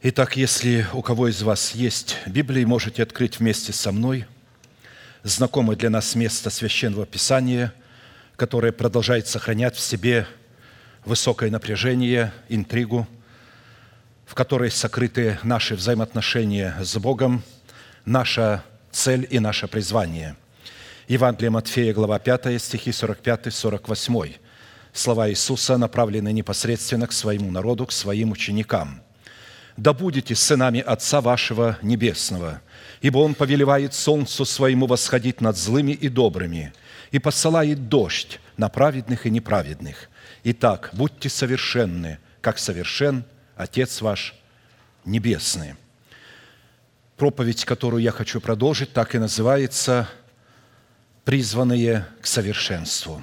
Итак, если у кого из вас есть Библия, можете открыть вместе со мной знакомое для нас место Священного Писания, которое продолжает сохранять в себе высокое напряжение, интригу, в которой сокрыты наши взаимоотношения с Богом, наша цель и наше призвание. Евангелие Матфея, глава 5, стихи 45-48. Слова Иисуса направлены непосредственно к своему народу, к своим ученикам. «Да будете сынами Отца вашего Небесного, ибо Он повелевает солнцу своему восходить над злыми и добрыми, и посылает дождь на праведных и неправедных. Итак, будьте совершенны, как совершен Отец ваш Небесный». Проповедь, которую я хочу продолжить, так и называется «Призванные к совершенству».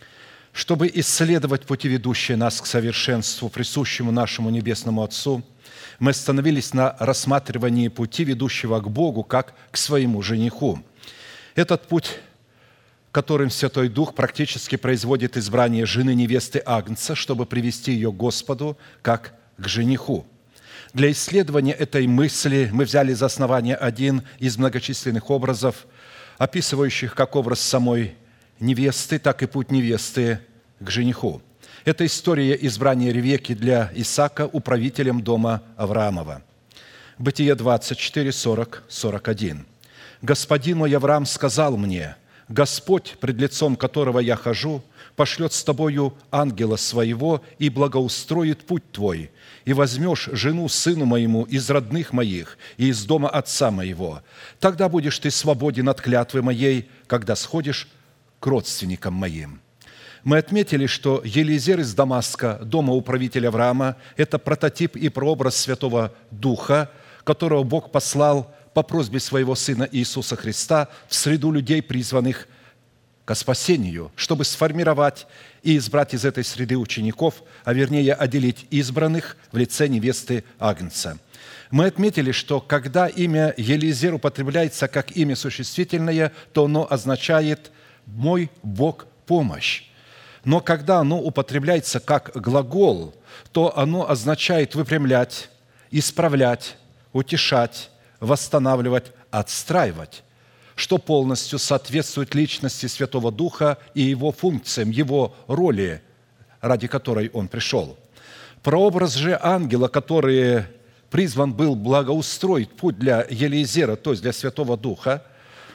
Чтобы исследовать пути, ведущие нас к совершенству, присущему нашему Небесному Отцу, мы остановились на рассматривании пути, ведущего к Богу, как к своему жениху. Этот путь, которым Святой Дух практически производит избрание жены невесты Агнца, чтобы привести ее к Господу, как к жениху. Для исследования этой мысли мы взяли за основание один из многочисленных образов, описывающих как образ самой невесты, так и путь невесты к жениху. Это история избрания Ревекки для Исаака управителем дома Авраамова. Бытие 24, 40, 41. «Господин мой Авраам сказал мне: Господь, пред лицом которого я хожу, пошлет с тобою ангела своего и благоустроит путь твой, и возьмешь жену сыну моему из родных моих и из дома отца моего. Тогда будешь ты свободен от клятвы моей, когда сходишь к родственникам моим». Мы отметили, что Елиезер из Дамаска, дома управителя Авраама, это прототип и прообраз Святого Духа, которого Бог послал по просьбе своего Сына Иисуса Христа в среду людей, призванных ко спасению, чтобы сформировать и избрать из этой среды учеников, а вернее отделить избранных в лице невесты Агнца. Мы отметили, что когда имя Елиезер употребляется как имя существительное, то оно означает «мой Бог помощь». Но когда оно употребляется как глагол, то оно означает выпрямлять, исправлять, утешать, восстанавливать, отстраивать, что полностью соответствует личности Святого Духа и его функциям, его роли, ради которой он пришел. Прообраз же ангела, который призван был благоустроить путь для Елиезера, то есть для Святого Духа,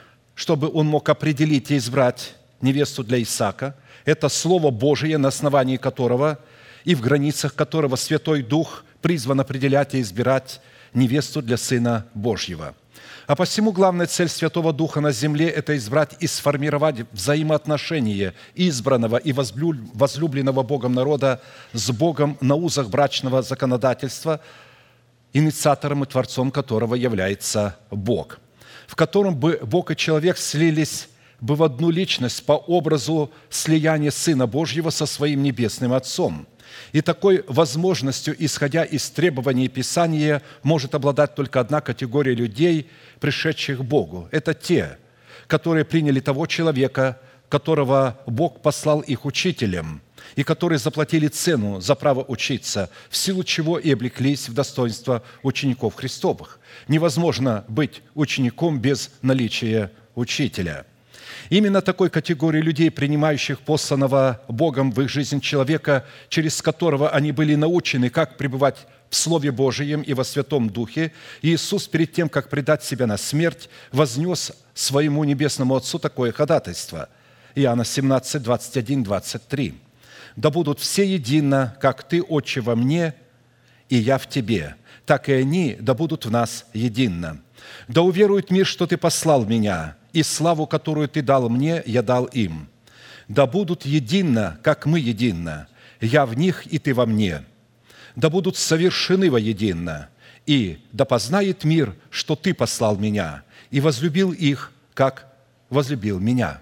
чтобы он мог определить и избрать невесту для Исаака, это Слово Божие, на основании которого и в границах которого Святой Дух призван определять и избирать невесту для Сына Божьего. А посему главная цель Святого Духа на земле – это избрать и сформировать взаимоотношения избранного и возлюбленного Богом народа с Богом на узах брачного законодательства, инициатором и творцом которого является Бог, в котором бы Бог и человек слились бы в одну личность по образу слияния Сына Божьего со своим Небесным Отцом. И такой возможностью, исходя из требований Писания, может обладать только одна категория людей, пришедших к Богу. Это те, которые приняли того человека, которого Бог послал их учителем, и которые заплатили цену за право учиться, в силу чего и облеклись в достоинство учеников Христовых. Невозможно быть учеником без наличия учителя. Именно такой категории людей, принимающих посланного Богом в их жизнь человека, через которого они были научены, как пребывать в Слове Божием и во Святом Духе, Иисус перед тем, как предать себя на смерть, вознес своему Небесному Отцу такое ходатайство. Иоанна 17, 21, 23. «Да будут все едино, как Ты, Отче, во мне, и я в Тебе, так и они да будут в нас едино. Да уверует мир, что Ты послал Меня, и славу, которую Ты дал Мне, я дал им. Да будут едино, как Мы едино, я в них, и Ты во мне. Да будут совершены воедино, и да познает мир, что Ты послал Меня, и возлюбил их, как возлюбил Меня».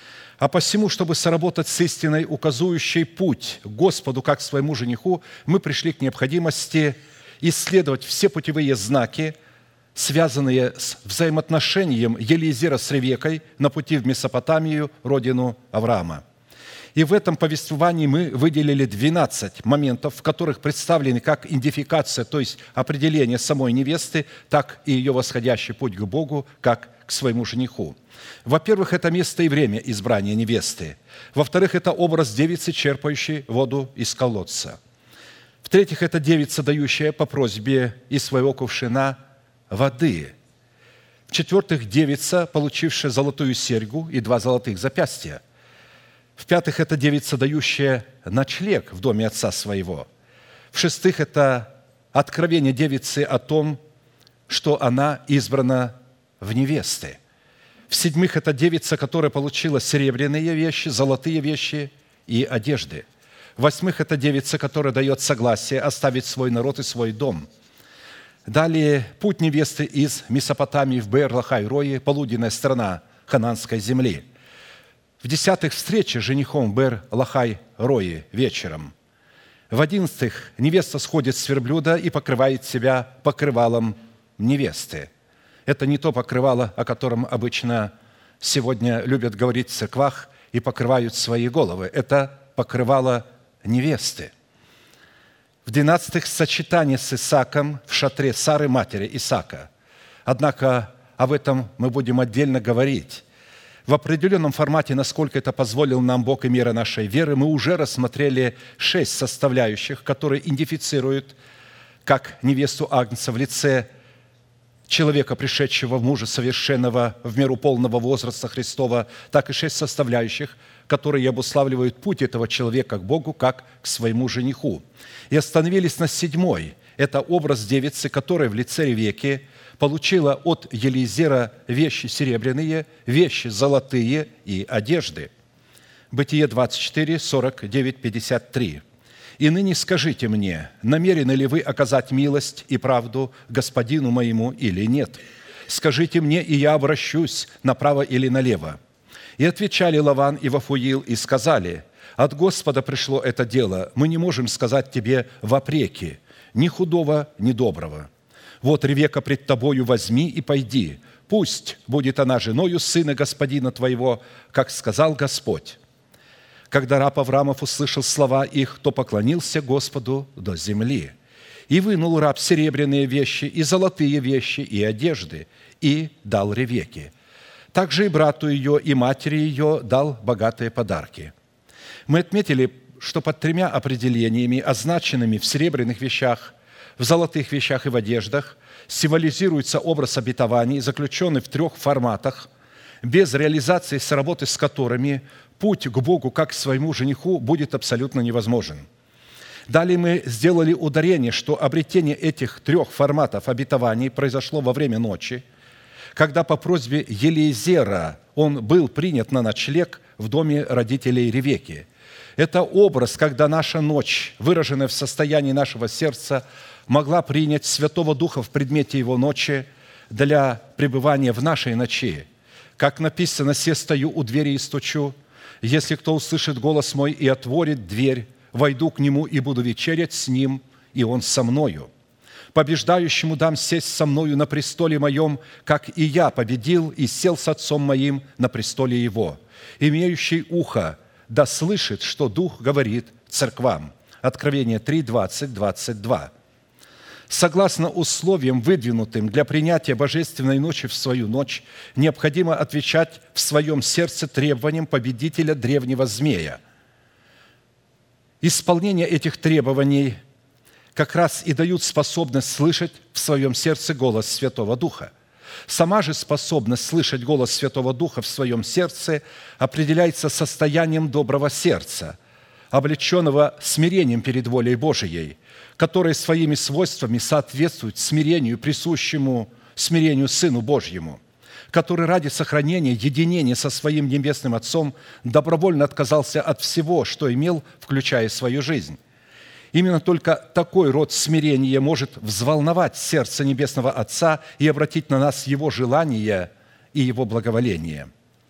А посему, чтобы соработать с истиной, указующей путь к Господу, как к своему жениху, мы пришли к необходимости исследовать все путевые знаки, связанные с взаимоотношением Елиезера с Ревеккой на пути в Месопотамию, родину Авраама. И в этом повествовании мы выделили 12 моментов, в которых представлены как идентификация, то есть определение самой невесты, так и ее восходящий путь к Богу, как к своему жениху. Во-первых, это место и время избрания невесты. Во-вторых, это образ девицы, черпающей воду из колодца. В-третьих, это девица, дающая по просьбе из своего кувшина воды. В-четвертых, девица, получившая золотую серьгу и 2 золотых запястья. В-пятых, это девица, дающая ночлег в доме отца своего. В-шестых, это откровение девицы о том, что она избрана в невесты. В-седьмых, это девица, которая получила серебряные вещи, золотые вещи и одежды. В-восьмых, это девица, которая дает согласие оставить свой народ и свой дом. Далее, путь невесты из Месопотамии в Беэр-Лахай-Рои, полуденная сторона Ханаанской земли. В-десятых, встреча с женихом в Беэр-Лахай-Рои вечером. В-11, невеста сходит с верблюда и покрывает себя покрывалом невесты. Это не то покрывало, о котором обычно сегодня любят говорить в церквах и покрывают свои головы. Это покрывало невесты. В-12, сочетание с Исааком в шатре Сары, матери Исаака. Однако об этом мы будем отдельно говорить. В определенном формате, насколько это позволил нам Бог и мера нашей веры, мы уже рассмотрели 6 составляющих, которые идентифицируют как невесту Агнца в лице человека, пришедшего в мужа совершенного в меру полного возраста Христова, так и 6 составляющих, которые обуславливают путь этого человека к Богу, как к своему жениху. И остановились на 7-й. Это образ девицы, которая в лице Ревекки получила от Елизера вещи серебряные, вещи золотые и одежды. Бытие 24, 49, 53. «И ныне скажите мне, намерены ли вы оказать милость и правду господину моему или нет? Скажите мне, и я обращусь направо или налево». И отвечали Лаван и Вафуил и сказали: «От Господа пришло это дело, мы не можем сказать тебе вопреки, ни худого, ни доброго. Вот Ревека пред тобою возьми и пойди, пусть будет она женою сына господина твоего, как сказал Господь». Когда раб Авраамов услышал слова их, то поклонился Господу до земли. И вынул раб серебряные вещи, и золотые вещи, и одежды, и дал Ревекке. Также и брату ее, и матери ее дал богатые подарки. Мы отметили, что под 3 определениями, означенными в серебряных вещах, в золотых вещах и в одеждах, символизируется образ обетований, заключенный в 3 форматах, без реализации сработы с которыми путь к Богу, как к своему жениху, будет абсолютно невозможен. Далее мы сделали ударение, что обретение этих 3 форматов обетований произошло во время ночи, когда по просьбе Елизера он был принят на ночлег в доме родителей Ревекки. Это образ, когда наша ночь, выраженная в состоянии нашего сердца, могла принять Святого Духа в предмете его ночи для пребывания в нашей ночи. Как написано: «Се стою у двери и стучу, если кто услышит голос мой и отворит дверь, войду к нему и буду вечерять с ним, и он со мною. Побеждающему дам сесть со мною на престоле моем, как и я победил и сел с отцом моим на престоле его. Имеющий ухо да слышит, что Дух говорит церквам». Откровение 3, 20, 22. Согласно условиям, выдвинутым для принятия божественной ночи в свою ночь, необходимо отвечать в своем сердце требованиям победителя древнего змея. Исполнение этих требований как раз и дают способность слышать в своем сердце голос Святого Духа. Сама же способность слышать голос Святого Духа в своем сердце определяется состоянием доброго сердца, облеченного смирением перед волей Божией, которое своими свойствами соответствует смирению, присущему смирению Сыну Божьему, который ради сохранения единения со своим Небесным Отцом добровольно отказался от всего, что имел, включая свою жизнь. Именно только такой род смирения может взволновать сердце Небесного Отца и обратить на нас Его желание и Его благоволение.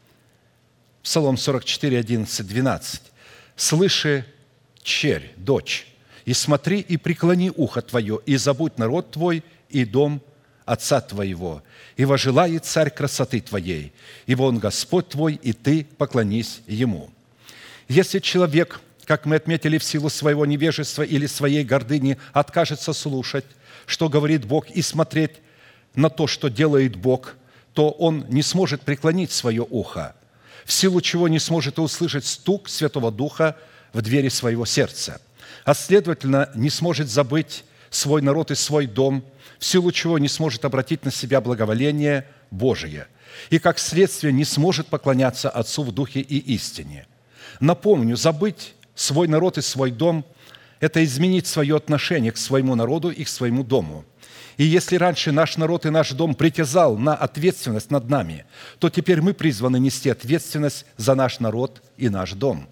Псалом 44, 11, 12. «Слыши, черь, дочь, и смотри, и преклони ухо твое, и забудь народ твой и дом отца твоего, и вожелает царь красоты твоей, ибо он Господь твой, и ты поклонись ему». Если человек, как мы отметили, в силу своего невежества или своей гордыни откажется слушать, что говорит Бог, и смотреть на то, что делает Бог, то он не сможет преклонить свое ухо, в силу чего не сможет и услышать стук Святого Духа в двери своего сердца, а следовательно, не сможет забыть свой народ и свой дом, в силу чего не сможет обратить на себя благоволение Божие, и как следствие не сможет поклоняться Отцу в Духе и истине. Напомню, забыть свой народ и свой дом – это изменить свое отношение к своему народу и к своему дому. И если раньше наш народ и наш дом притязал на ответственность над нами, то теперь мы призваны нести ответственность за наш народ и наш дом.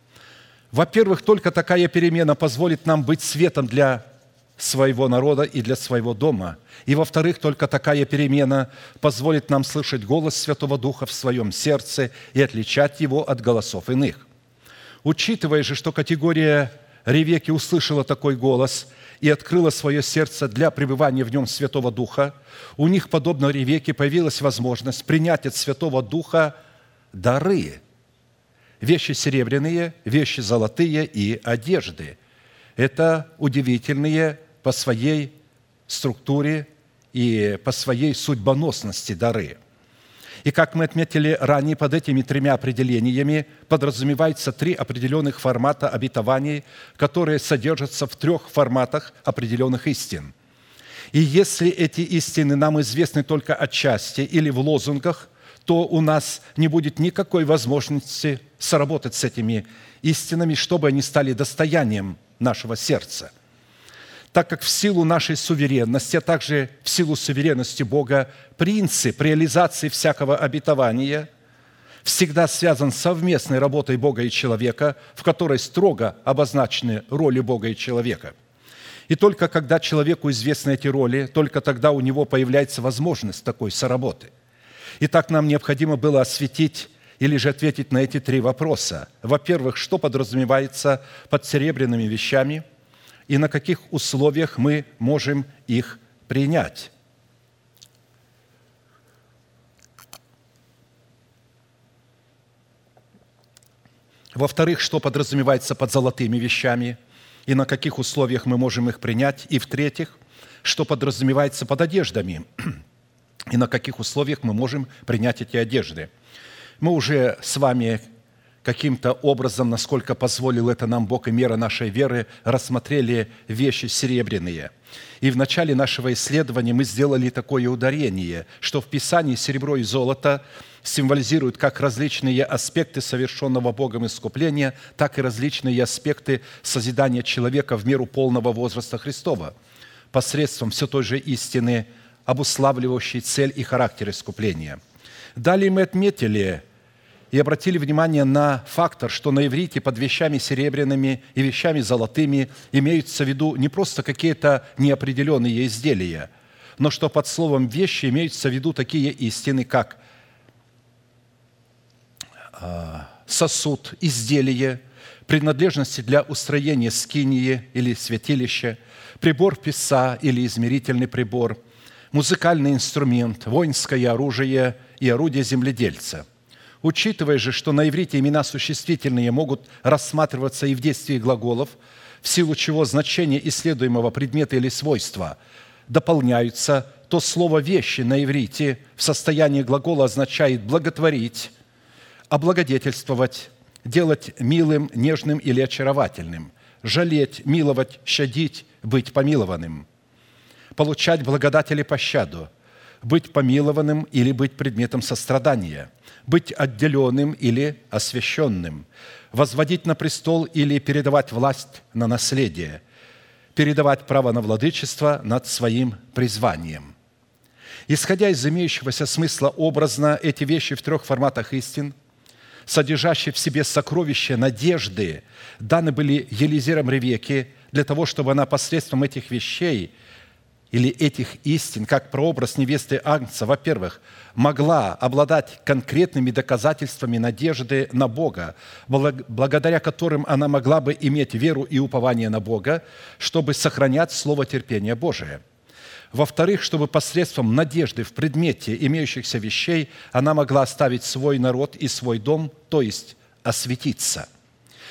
Во-первых, только такая перемена позволит нам быть светом для своего народа и для своего дома. И, во-вторых, только такая перемена позволит нам слышать голос Святого Духа в своем сердце и отличать его от голосов иных. Учитывая же, что категория Ревекки услышала такой голос и открыла свое сердце для пребывания в нем Святого Духа, у них, подобно Ревекке, появилась возможность принять от Святого Духа дары – вещи серебряные, вещи золотые и одежды. Это удивительные по своей структуре и по своей судьбоносности дары. И как мы отметили ранее, под этими тремя определениями подразумевается 3 определенных формата обетований, которые содержатся в 3 форматах определенных истин. И если эти истины нам известны только отчасти или в лозунгах, то у нас не будет никакой возможности соработать с этими истинами, чтобы они стали достоянием нашего сердца. Так как в силу нашей суверенности, а также в силу суверенности Бога, принцип реализации всякого обетования всегда связан с совместной работой Бога и человека, в которой строго обозначены роли Бога и человека. И только когда человеку известны эти роли, только тогда у него появляется возможность такой соработы. Итак, нам необходимо было осветить или же ответить на эти 3 вопроса. Во-первых, что подразумевается под серебряными вещами и на каких условиях мы можем их принять? Во-вторых, что подразумевается под золотыми вещами и на каких условиях мы можем их принять? И в-третьих, что подразумевается под одеждами и на каких условиях мы можем принять эти одежды? Мы уже с вами каким-то образом, насколько позволил это нам Бог и мера нашей веры, рассмотрели вещи серебряные. И в начале нашего исследования мы сделали такое ударение, что в Писании серебро и золото символизируют как различные аспекты совершенного Богом искупления, так и различные аспекты созидания человека в меру полного возраста Христова посредством все той же истины, обуславливающей цель и характер искупления. Далее мы отметили и обратили внимание на фактор, что на иврите под вещами серебряными и вещами золотыми имеются в виду не просто какие-то неопределенные изделия, но что под словом «вещи» имеются в виду такие истины, как сосуд, изделие, принадлежности для устроения скинии или святилища, прибор писца или измерительный прибор, музыкальный инструмент, воинское оружие и орудие земледельца. Учитывая же, что на иврите имена существительные могут рассматриваться и в действии глаголов, в силу чего значение исследуемого предмета или свойства дополняются, то слово «вещи» на иврите в состоянии глагола означает «благотворить», «облагодетельствовать», «делать милым, нежным или очаровательным», «жалеть», «миловать», «щадить», «быть помилованным», «получать благодать или пощаду», «быть помилованным» или «быть предметом сострадания», «быть отделенным» или «освященным», «возводить на престол» или «передавать власть на наследие», «передавать право на владычество над своим призванием». Исходя из имеющегося смысла образно, эти вещи в 3 форматах истин, содержащие в себе сокровища надежды, даны были Елизером Ревекке для того, чтобы она посредством этих вещей или этих истин, как прообраз невесты Агнца, во-первых, могла обладать конкретными доказательствами надежды на Бога, благодаря которым она могла бы иметь веру и упование на Бога, чтобы сохранять слово терпения Божие. Во-вторых, чтобы посредством надежды в предмете имеющихся вещей она могла оставить свой народ и свой дом, то есть осветиться.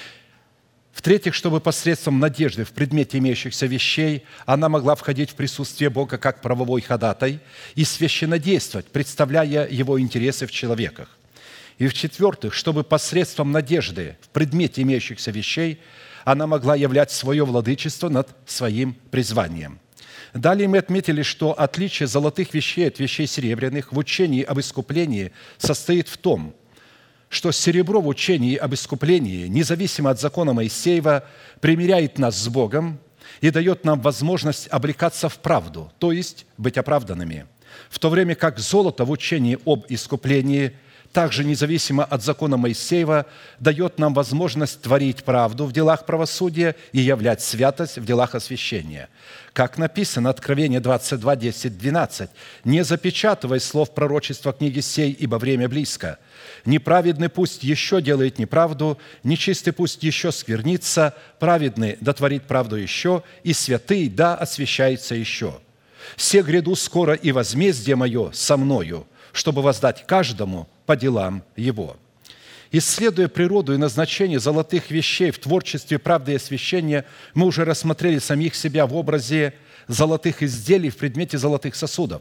В-третьих, чтобы посредством надежды в предмете имеющихся вещей она могла входить в присутствие Бога как правовой ходатай и священнодействовать, представляя Его интересы в человеках. И в-четвертых, чтобы посредством надежды в предмете имеющихся вещей она могла являть свое владычество над своим призванием. Далее мы отметили, что отличие золотых вещей от вещей серебряных в учении об искуплении состоит в том, что серебро в учении об искуплении, независимо от закона Моисеева, примиряет нас с Богом и дает нам возможность облекаться в правду, то есть быть оправданными, в то время как золото в учении об искуплении также независимо от закона Моисеева дает нам возможность творить правду в делах правосудия и являть святость в делах освящения. Как написано, Откровение 22, 10, 12, «Не запечатывай слов пророчества книги сей, ибо время близко. Неправедный пусть еще делает неправду, нечистый пусть еще сквернится, праведный да творит правду еще, и святый да освящается еще. Се гряду скоро, и возмездие мое со мною, чтобы воздать каждому по делам его». Исследуя природу и назначение золотых вещей в творчестве правды и освящения, мы уже рассмотрели самих себя в образе золотых изделий в предмете золотых сосудов.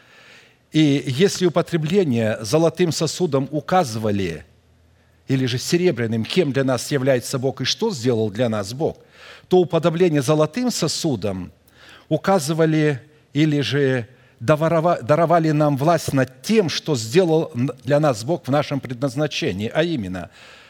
И если употребление золотым сосудом указывали, или же серебряным, кем для нас является Бог и что сделал для нас Бог, то уподобление золотым сосудом указывали или же даровали нам власть над тем, что сделал для нас Бог в нашем предназначении, а именно,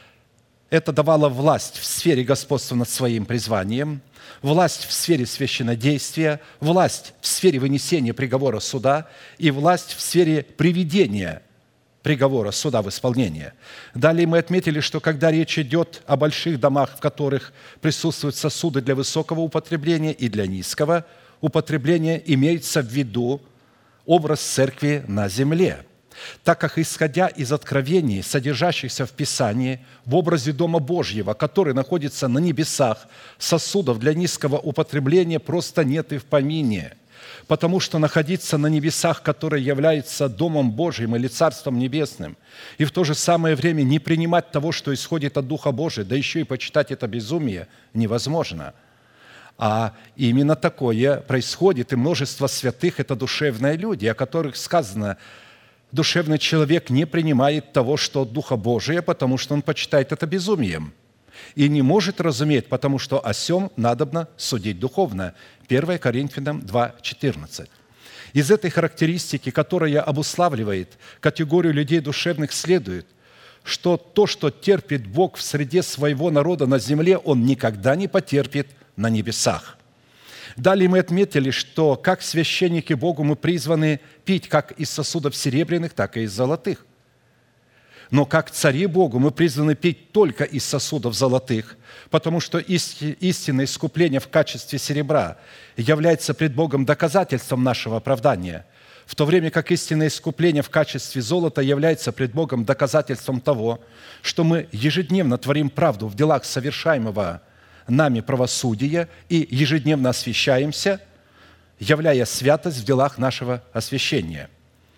это давало власть в сфере господства над своим призванием, власть в сфере священнодействия, власть в сфере вынесения приговора суда и власть в сфере приведения приговора суда в исполнение. Далее мы отметили, что когда речь идет о больших домах, в которых присутствуют сосуды для высокого употребления и для низкого употребления, имеется в виду образ церкви на земле, так как, исходя из откровений, содержащихся в Писании, в образе Дома Божьего, который находится на небесах, сосудов для низкого употребления просто нет и в помине, потому что находиться на небесах, который является Домом Божьим или Царством Небесным, и в то же самое время не принимать того, что исходит от Духа Божия, да еще и почитать это безумие, невозможно. А именно такое происходит, и множество святых – это душевные люди, о которых сказано, душевный человек не принимает того, что от Духа Божия, потому что он почитает это безумием, и не может разуметь, потому что о сем надобно судить духовно. 1 Коринфянам 2:14. Из этой характеристики, которая обуславливает категорию людей душевных, следует, что то, что терпит Бог в среде своего народа на земле, Он никогда не потерпит на небесах. Далее мы отметили, что как священники Богу мы призваны пить как из сосудов серебряных, так и из золотых. Но как цари Богу мы призваны пить только из сосудов золотых, потому что истинное искупление в качестве серебра является пред Богом доказательством нашего оправдания, в то время как истинное искупление в качестве золота является пред Богом доказательством того, что мы ежедневно творим правду в делах совершаемого нами правосудия и ежедневно освящаемся, являя святость в делах нашего освящения.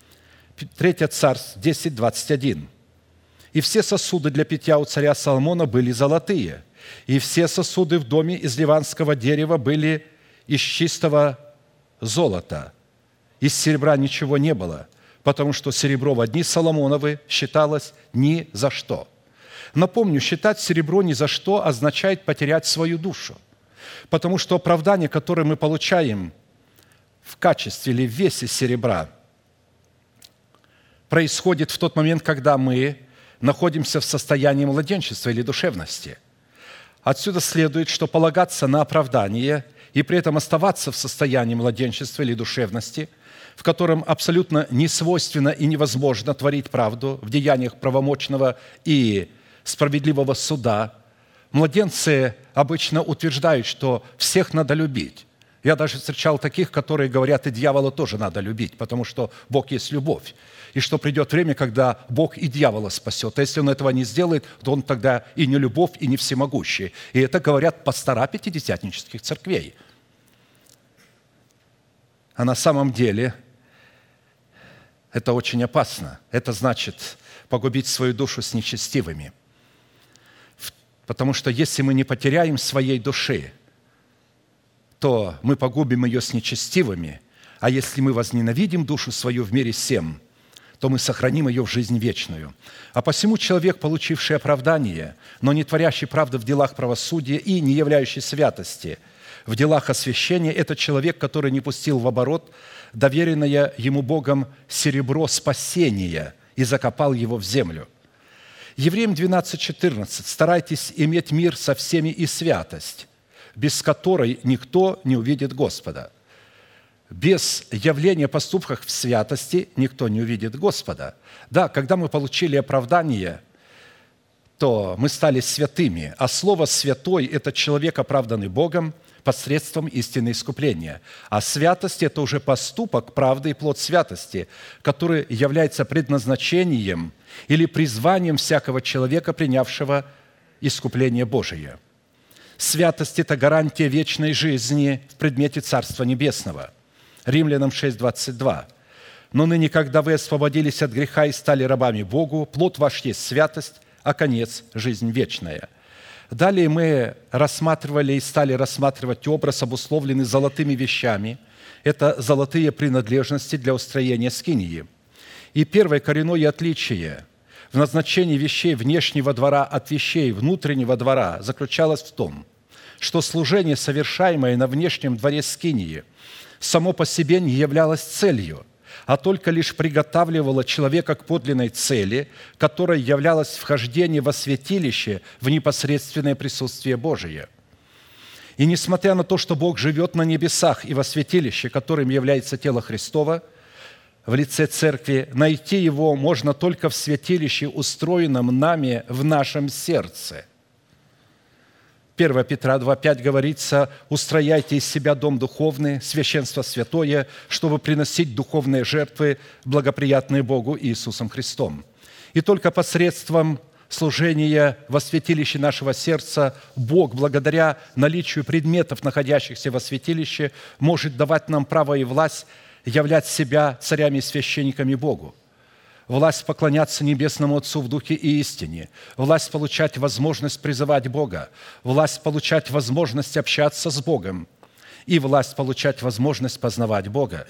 3 Царств 10:21. «И все сосуды для питья у царя Соломона были золотые, и все сосуды в доме из ливанского дерева были из чистого золота. Из серебра ничего не было, потому что серебро в дни Соломоновы считалось ни за что». Напомню, считать серебро ни за что означает потерять свою душу, потому что оправдание, которое мы получаем в качестве или в весе серебра, происходит в тот момент, когда мы находимся в состоянии младенчества или душевности. Отсюда следует, что полагаться на оправдание и при этом оставаться в состоянии младенчества или душевности, в котором абсолютно несвойственно и невозможно творить правду в деяниях правомочного и справедливого суда, младенцы обычно утверждают, что всех надо любить. Я даже встречал таких, которые говорят, и дьявола тоже надо любить, потому что Бог есть любовь. И что придет время, когда Бог и дьявола спасет. А если Он этого не сделает, то Он тогда и не любовь, и не всемогущий. И это говорят пастора пятидесятнических церквей. А на самом деле это очень опасно. Это значит погубить свою душу с нечестивыми. Потому что если мы не потеряем своей души, то мы погубим ее с нечестивыми, а если мы возненавидим душу свою в мире сем, то мы сохраним ее в жизнь вечную. А посему человек, получивший оправдание, но не творящий правды в делах правосудия и не являющий святости в делах освящения, это человек, который не пустил в оборот доверенное ему Богом серебро спасения и закопал его в землю. Евреям 12:14. «Старайтесь иметь мир со всеми и святость, без которой никто не увидит Господа». Без явления поступков в святости никто не увидит Господа. Да, когда мы получили оправдание, то мы стали святыми, а слово «святой» – это человек, оправданный Богом посредством истины искупления. А святость – это уже поступок правды и плод святости, который является предназначением или призванием всякого человека, принявшего искупление Божие. Святость – это гарантия вечной жизни в предмете Царства Небесного. Римлянам 6:22. «Но ныне, когда вы освободились от греха и стали рабами Богу, плод ваш есть святость, а конец – жизнь вечная». Далее мы рассматривали и стали рассматривать образ, обусловленный золотыми вещами. Это золотые принадлежности для устроения скинии. И первое коренное отличие в назначении вещей внешнего двора от вещей внутреннего двора заключалось в том, что служение, совершаемое на внешнем дворе скинии, само по себе не являлось целью, а только лишь приготавливало человека к подлинной цели, которой являлось вхождение во святилище в непосредственное присутствие Божие. И несмотря на то, что Бог живет на небесах и во святилище, которым является тело Христово, в лице Церкви, найти Его можно только в святилище, устроенном нами в нашем сердце. 1 Петра 2:5 говорится: «Устрояйте из себя дом духовный, священство святое, чтобы приносить духовные жертвы, благоприятные Богу Иисусом Христом». И только посредством служения во святилище нашего сердца Бог, благодаря наличию предметов, находящихся во святилище, может давать нам право и власть являть себя царями и священниками Богу. Власть поклоняться Небесному Отцу в Духе и истине, власть получать возможность призывать Бога, власть получать возможность общаться с Богом и власть получать возможность познавать Бога.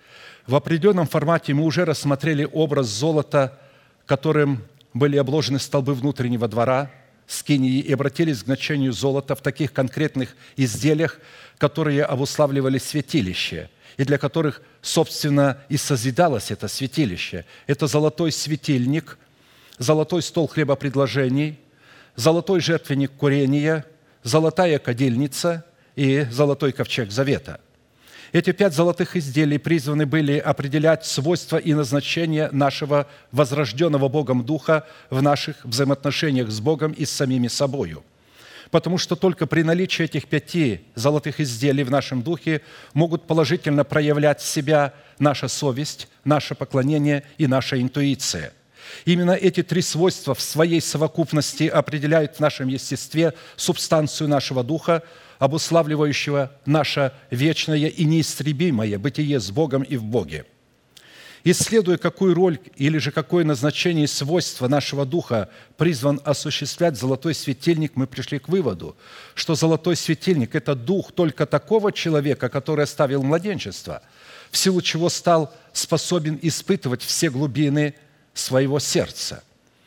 В определенном формате мы уже рассмотрели образ золота, которым были обложены столбы внутреннего двора, скинии, и обратились к значению золота в таких конкретных изделиях, которые обуславливали святилище, и для которых, собственно, и созидалось это святилище. Это золотой светильник, золотой стол хлебопредложений, золотой жертвенник курения, золотая кадильница и золотой ковчег завета. Эти 5 золотых изделий призваны были определять свойства и назначение нашего возрожденного Богом Духа в наших взаимоотношениях с Богом и с самими собою. Потому что только при наличии этих 5 золотых изделий в нашем духе могут положительно проявлять себя наша совесть, наше поклонение и наша интуиция. Именно эти 3 свойства в своей совокупности определяют в нашем естестве субстанцию нашего духа, обуславливающего наше вечное и неистребимое бытие с Богом и в Боге. Исследуя, какую роль или же какое назначение и свойство нашего духа призван осуществлять золотой светильник, мы пришли к выводу, что золотой светильник – это дух только такого человека, который оставил младенчество, в силу чего стал способен испытывать все глубины своего сердца.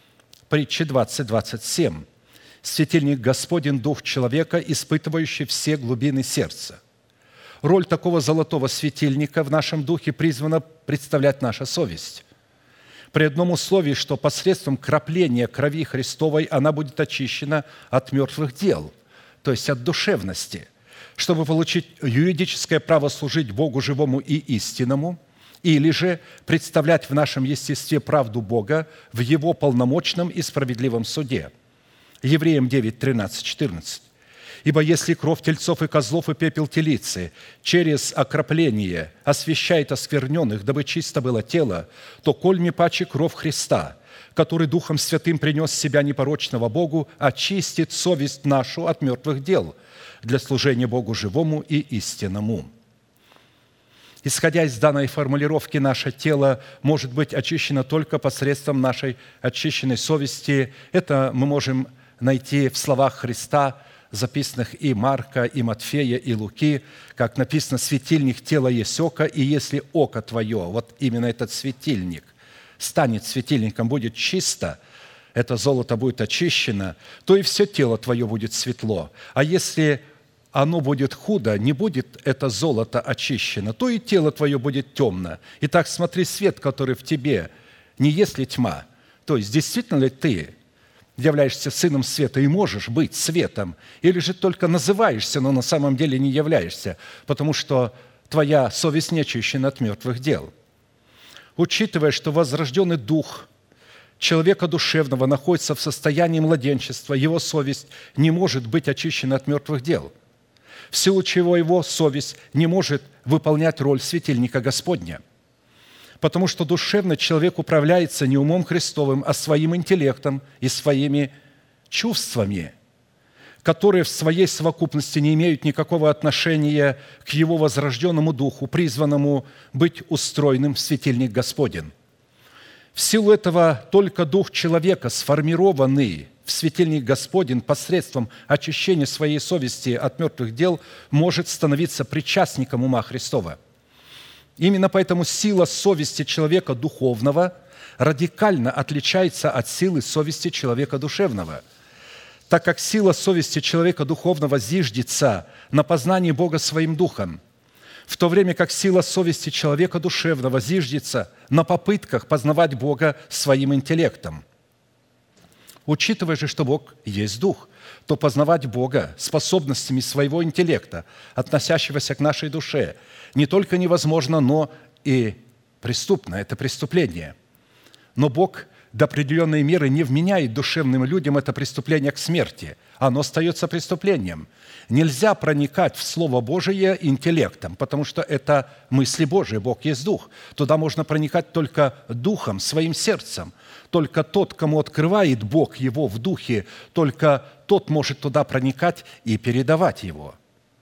Притча 20:27. «Светильник Господень – дух человека, испытывающий все глубины сердца». Роль такого золотого светильника в нашем духе призвана представлять наша совесть. При одном условии, что посредством крапления крови Христовой она будет очищена от мертвых дел, то есть от душевности, чтобы получить юридическое право служить Богу живому и истинному, или же представлять в нашем естестве правду Бога в Его полномочном и справедливом суде. Евреям 9:13-14. «Ибо если кровь тельцов и козлов и пепел телицы через окропление освящает оскверненных, дабы чисто было тело, то коль не паче кровь Христа, который Духом Святым принес себя непорочного Богу, очистит совесть нашу от мертвых дел для служения Богу живому и истинному». Исходя из данной формулировки, наше тело может быть очищено только посредством нашей очищенной совести. Это мы можем найти в словах Христа, записанных и Марка, и Матфея, и Луки, как написано: «Светильник тела есть око, и если око твое», вот именно этот светильник, станет светильником, будет чисто, это золото будет очищено, то и все тело твое будет светло. А если оно будет худо, не будет это золото очищено, то и тело твое будет темно. Итак, смотри свет, который в тебе, не есть ли тьма. То есть, действительно ли ты являешься сыном света и можешь быть светом, или же только называешься, но на самом деле не являешься, потому что твоя совесть не очищена от мертвых дел. Учитывая, что возрожденный дух человека душевного находится в состоянии младенчества, его совесть не может быть очищена от мертвых дел, в силу чего его совесть не может выполнять роль светильника Господня, потому что душевный человек управляется не умом Христовым, а своим интеллектом и своими чувствами, которые в своей совокупности не имеют никакого отношения к его возрожденному духу, призванному быть устроенным в светильник Господень. В силу этого только дух человека, сформированный в светильник Господень посредством очищения своей совести от мертвых дел, может становиться причастником ума Христова. Именно поэтому сила совести человека духовного радикально отличается от силы совести человека душевного, так как сила совести человека духовного зиждется на познании Бога своим духом, в то время как сила совести человека душевного зиждется на попытках познавать Бога своим интеллектом. Учитывая же, что Бог есть Дух, то познавать Бога способностями своего интеллекта, относящегося к нашей душе, не только невозможно, но и преступно. Это преступление. Но Бог до определенной меры не вменяет душевным людям это преступление к смерти. Оно остается преступлением. Нельзя проникать в Слово Божие интеллектом, потому что это мысли Божии. Бог есть Дух. Туда можно проникать только духом, своим сердцем. Только тот, кому открывает Бог его в духе, только тот может туда проникать и передавать его.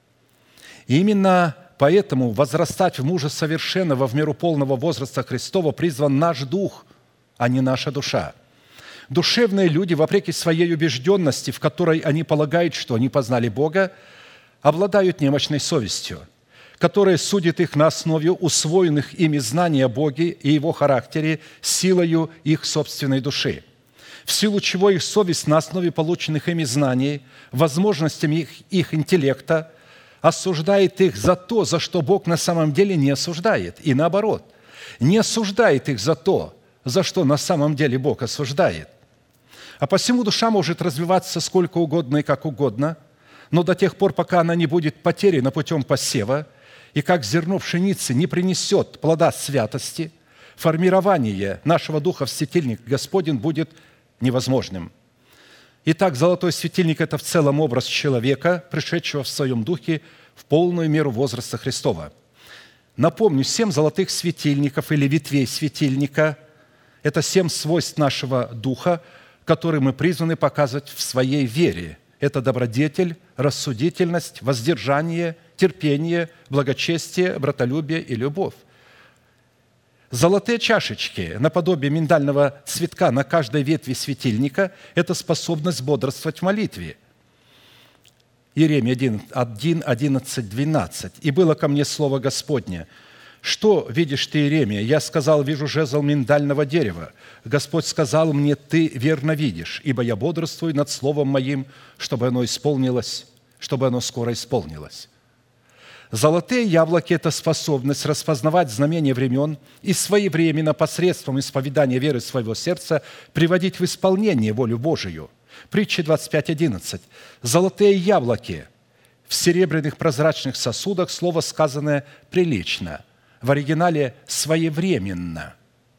И именно поэтому возрастать в мужа совершенного в меру полного возраста Христова призван наш дух, а не наша душа. Душевные люди, вопреки своей убежденности, в которой они полагают, что они познали Бога, обладают немощной совестью, которая судит их на основе усвоенных ими знаний о Боге и Его характере силою их собственной души, в силу чего их совесть на основе полученных ими знаний, возможностями их интеллекта, осуждает их за то, за что Бог на самом деле не осуждает, и наоборот, не осуждает их за то, за что на самом деле Бог осуждает. А посему душа может развиваться сколько угодно и как угодно, но до тех пор, пока она не будет потеряна путем посева, и как зерно пшеницы не принесет плода святости, формирование нашего духа в светильник Господень будет невозможным. Итак, золотой светильник – это в целом образ человека, пришедшего в своем духе в полную меру возраста Христова. Напомню, 7 золотых светильников или ветвей светильника – это 7 свойств нашего духа, которые мы призваны показывать в своей вере. Это добродетель, рассудительность, воздержание, терпение, благочестие, братолюбие и любовь. Золотые чашечки, наподобие миндального цветка на каждой ветви светильника – это способность бодрствовать в молитве. Иеремия 1, 11, 12. «И было ко мне слово Господне: что видишь ты, Иеремия? Я сказал: вижу жезл миндального дерева. Господь сказал мне: ты верно видишь, ибо я бодрствую над словом моим, чтобы оно исполнилось, чтобы оно скоро исполнилось». Золотые яблоки – это способность распознавать знамения времен и своевременно посредством исповедания веры своего сердца приводить в исполнение волю Божию. Притча 25:11. «Золотые яблоки в серебряных прозрачных сосудах», слово сказанное прилично, в оригинале «своевременно».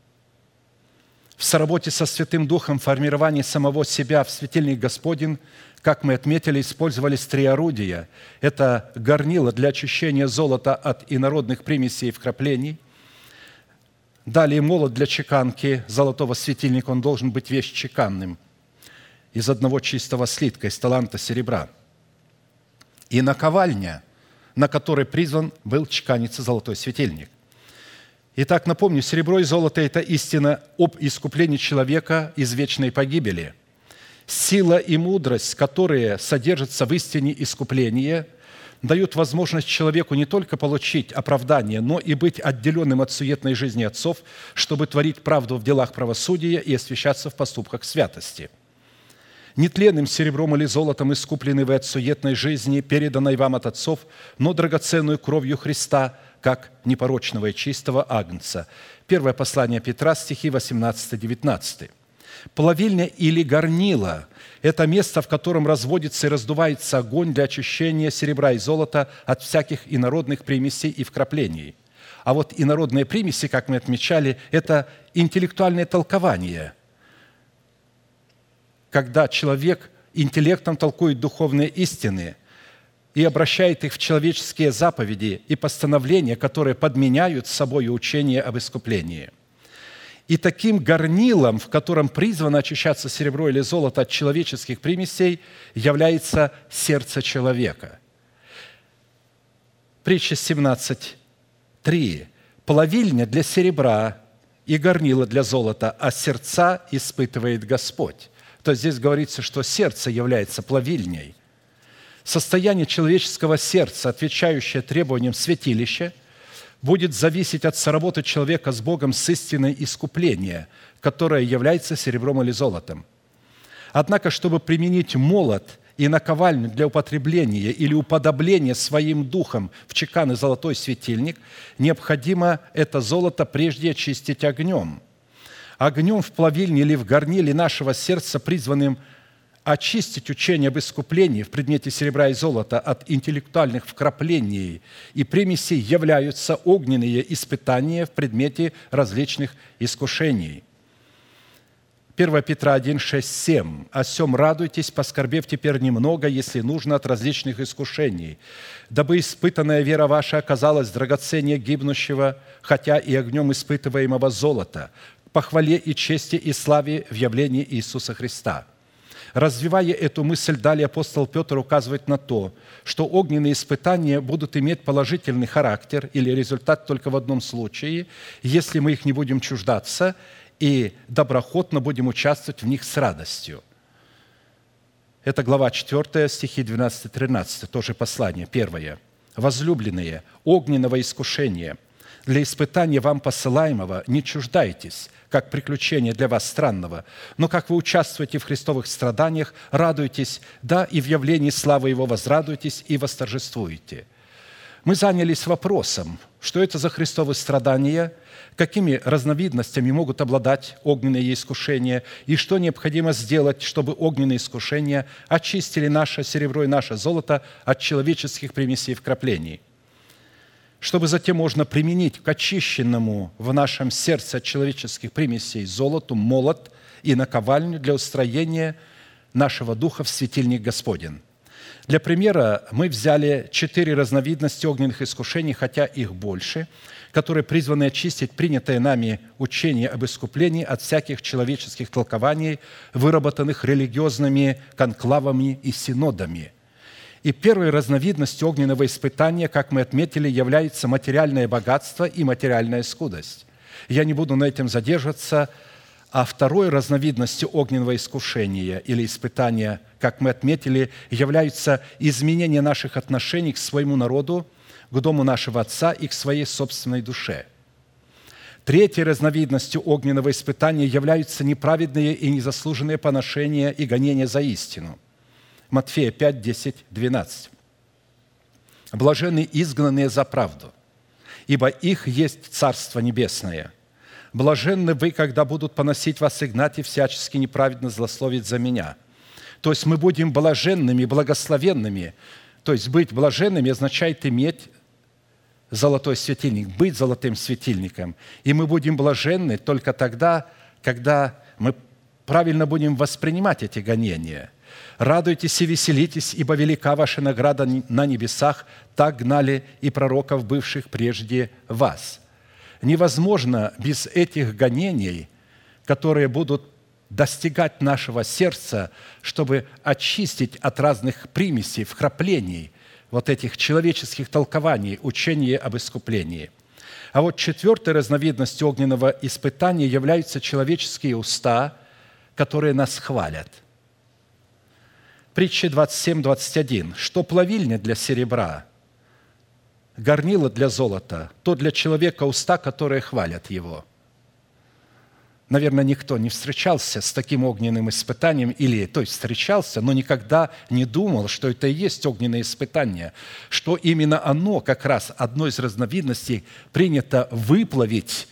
В соработе со Святым Духом формирование самого себя в светильник Господень, как мы отметили, использовались 3 орудия. Это горнило для очищения золота от инородных примесей и вкраплений. Далее молот для чеканки золотого светильника, он должен быть весь чеканным, из одного чистого слитка, из таланта серебра. И наковальня, на которой призван был чеканиться золотой светильник. Итак, напомню, серебро и золото – это истина об искуплении человека из вечной погибели. Сила и мудрость, которые содержатся в истине искупления, дают возможность человеку не только получить оправдание, но и быть отделенным от суетной жизни отцов, чтобы творить правду в делах правосудия и освящаться в поступках святости. Нетленным серебром или золотом искуплены вы от суетной жизни, переданной вам от отцов, но драгоценную кровью Христа, как непорочного и чистого агнца. Первое послание Петра, стихи 18-19. Плавильня или горнило – это место, в котором разводится и раздувается огонь для очищения серебра и золота от всяких инородных примесей и вкраплений. А вот инородные примеси, как мы отмечали, это интеллектуальное толкование, когда человек интеллектом толкует духовные истины и обращает их в человеческие заповеди и постановления, которые подменяют собой учение об искуплении. И таким горнилом, в котором призвано очищаться серебро или золото от человеческих примесей, является сердце человека. Притча 17:3. «Плавильня для серебра и горнило для золота, а сердца испытывает Господь». То есть здесь говорится, что сердце является плавильней. Состояние человеческого сердца, отвечающее требованиям святилища, будет зависеть от соработы человека с Богом с истиной искупления, которое является серебром или золотом. Однако, чтобы применить молот и наковальню для употребления или уподобления своим духом в чеканный золотой светильник, необходимо это золото прежде очистить огнем. Огнем в плавильне или в горниле нашего сердца, призванным очистить учение об искуплении в предмете серебра и золота от интеллектуальных вкраплений и примесей, являются огненные испытания в предмете различных искушений. 1 Петра 1, 6, 7. «О сем радуйтесь, поскорбев теперь немного, если нужно, от различных искушений, дабы испытанная вера ваша оказалась драгоценнее гибнущего, хотя и огнем испытываемого золота, к похвале и чести и славе в явлении Иисуса Христа». Развивая эту мысль, далее апостол Петр указывает на то, что огненные испытания будут иметь положительный характер или результат только в одном случае, если мы их не будем чуждаться и доброхотно будем участвовать в них с радостью. Это глава 4, стихи 12-13, тоже послание, первое. «Возлюбленные, огненного искушения, для испытания вам посылаемого не чуждайтесь, как приключение для вас странного, но как вы участвуете в христовых страданиях, радуйтесь, да и в явлении славы Его возрадуйтесь и восторжествуете». Мы занялись вопросом, что это за христовые страдания, какими разновидностями могут обладать огненные искушения и что необходимо сделать, чтобы огненные искушения очистили наше серебро и наше золото от человеческих примесей и вкраплений, чтобы затем можно применить к очищенному в нашем сердце от человеческих примесей золоту молот и наковальню для устроения нашего духа в светильник Господень. Для примера мы взяли 4 разновидности огненных искушений, хотя их больше, которые призваны очистить принятое нами учение об искуплении от всяких человеческих толкований, выработанных религиозными конклавами и синодами. И первой разновидностью огненного испытания, как мы отметили, является материальное богатство и материальная скудость. Я не буду на этом задерживаться, а второй разновидностью огненного искушения или испытания, как мы отметили, является изменение наших отношений к своему народу, к дому нашего Отца и к своей собственной душе. Третьей разновидностью огненного испытания являются неправедные и незаслуженные поношения и гонения за истину. Матфея 5, 10, 12. «Блаженны изгнанные за правду, ибо их есть Царство Небесное. Блаженны вы, когда будут поносить вас и гнать, и всячески неправедно злословить за меня». То есть мы будем блаженными, благословенными. То есть быть блаженными означает иметь золотой светильник, быть золотым светильником. И мы будем блаженны только тогда, когда мы правильно будем воспринимать эти гонения. «Радуйтесь и веселитесь, ибо велика ваша награда на небесах, так гнали и пророков, бывших прежде вас». Невозможно без этих гонений, которые будут достигать нашего сердца, чтобы очистить от разных примесей, вкраплений, вот этих человеческих толкований, учения об искуплении. А вот четвертой разновидностью огненного испытания являются человеческие уста, которые нас хвалят. Притча 27:21. «Что плавильня для серебра, горнило для золота, то для человека уста, которые хвалят его». Наверное, никто не встречался с таким огненным испытанием, или, то есть встречался, но никогда не думал, что это и есть огненное испытание, что именно оно, как раз одной из разновидностей, принято выплавить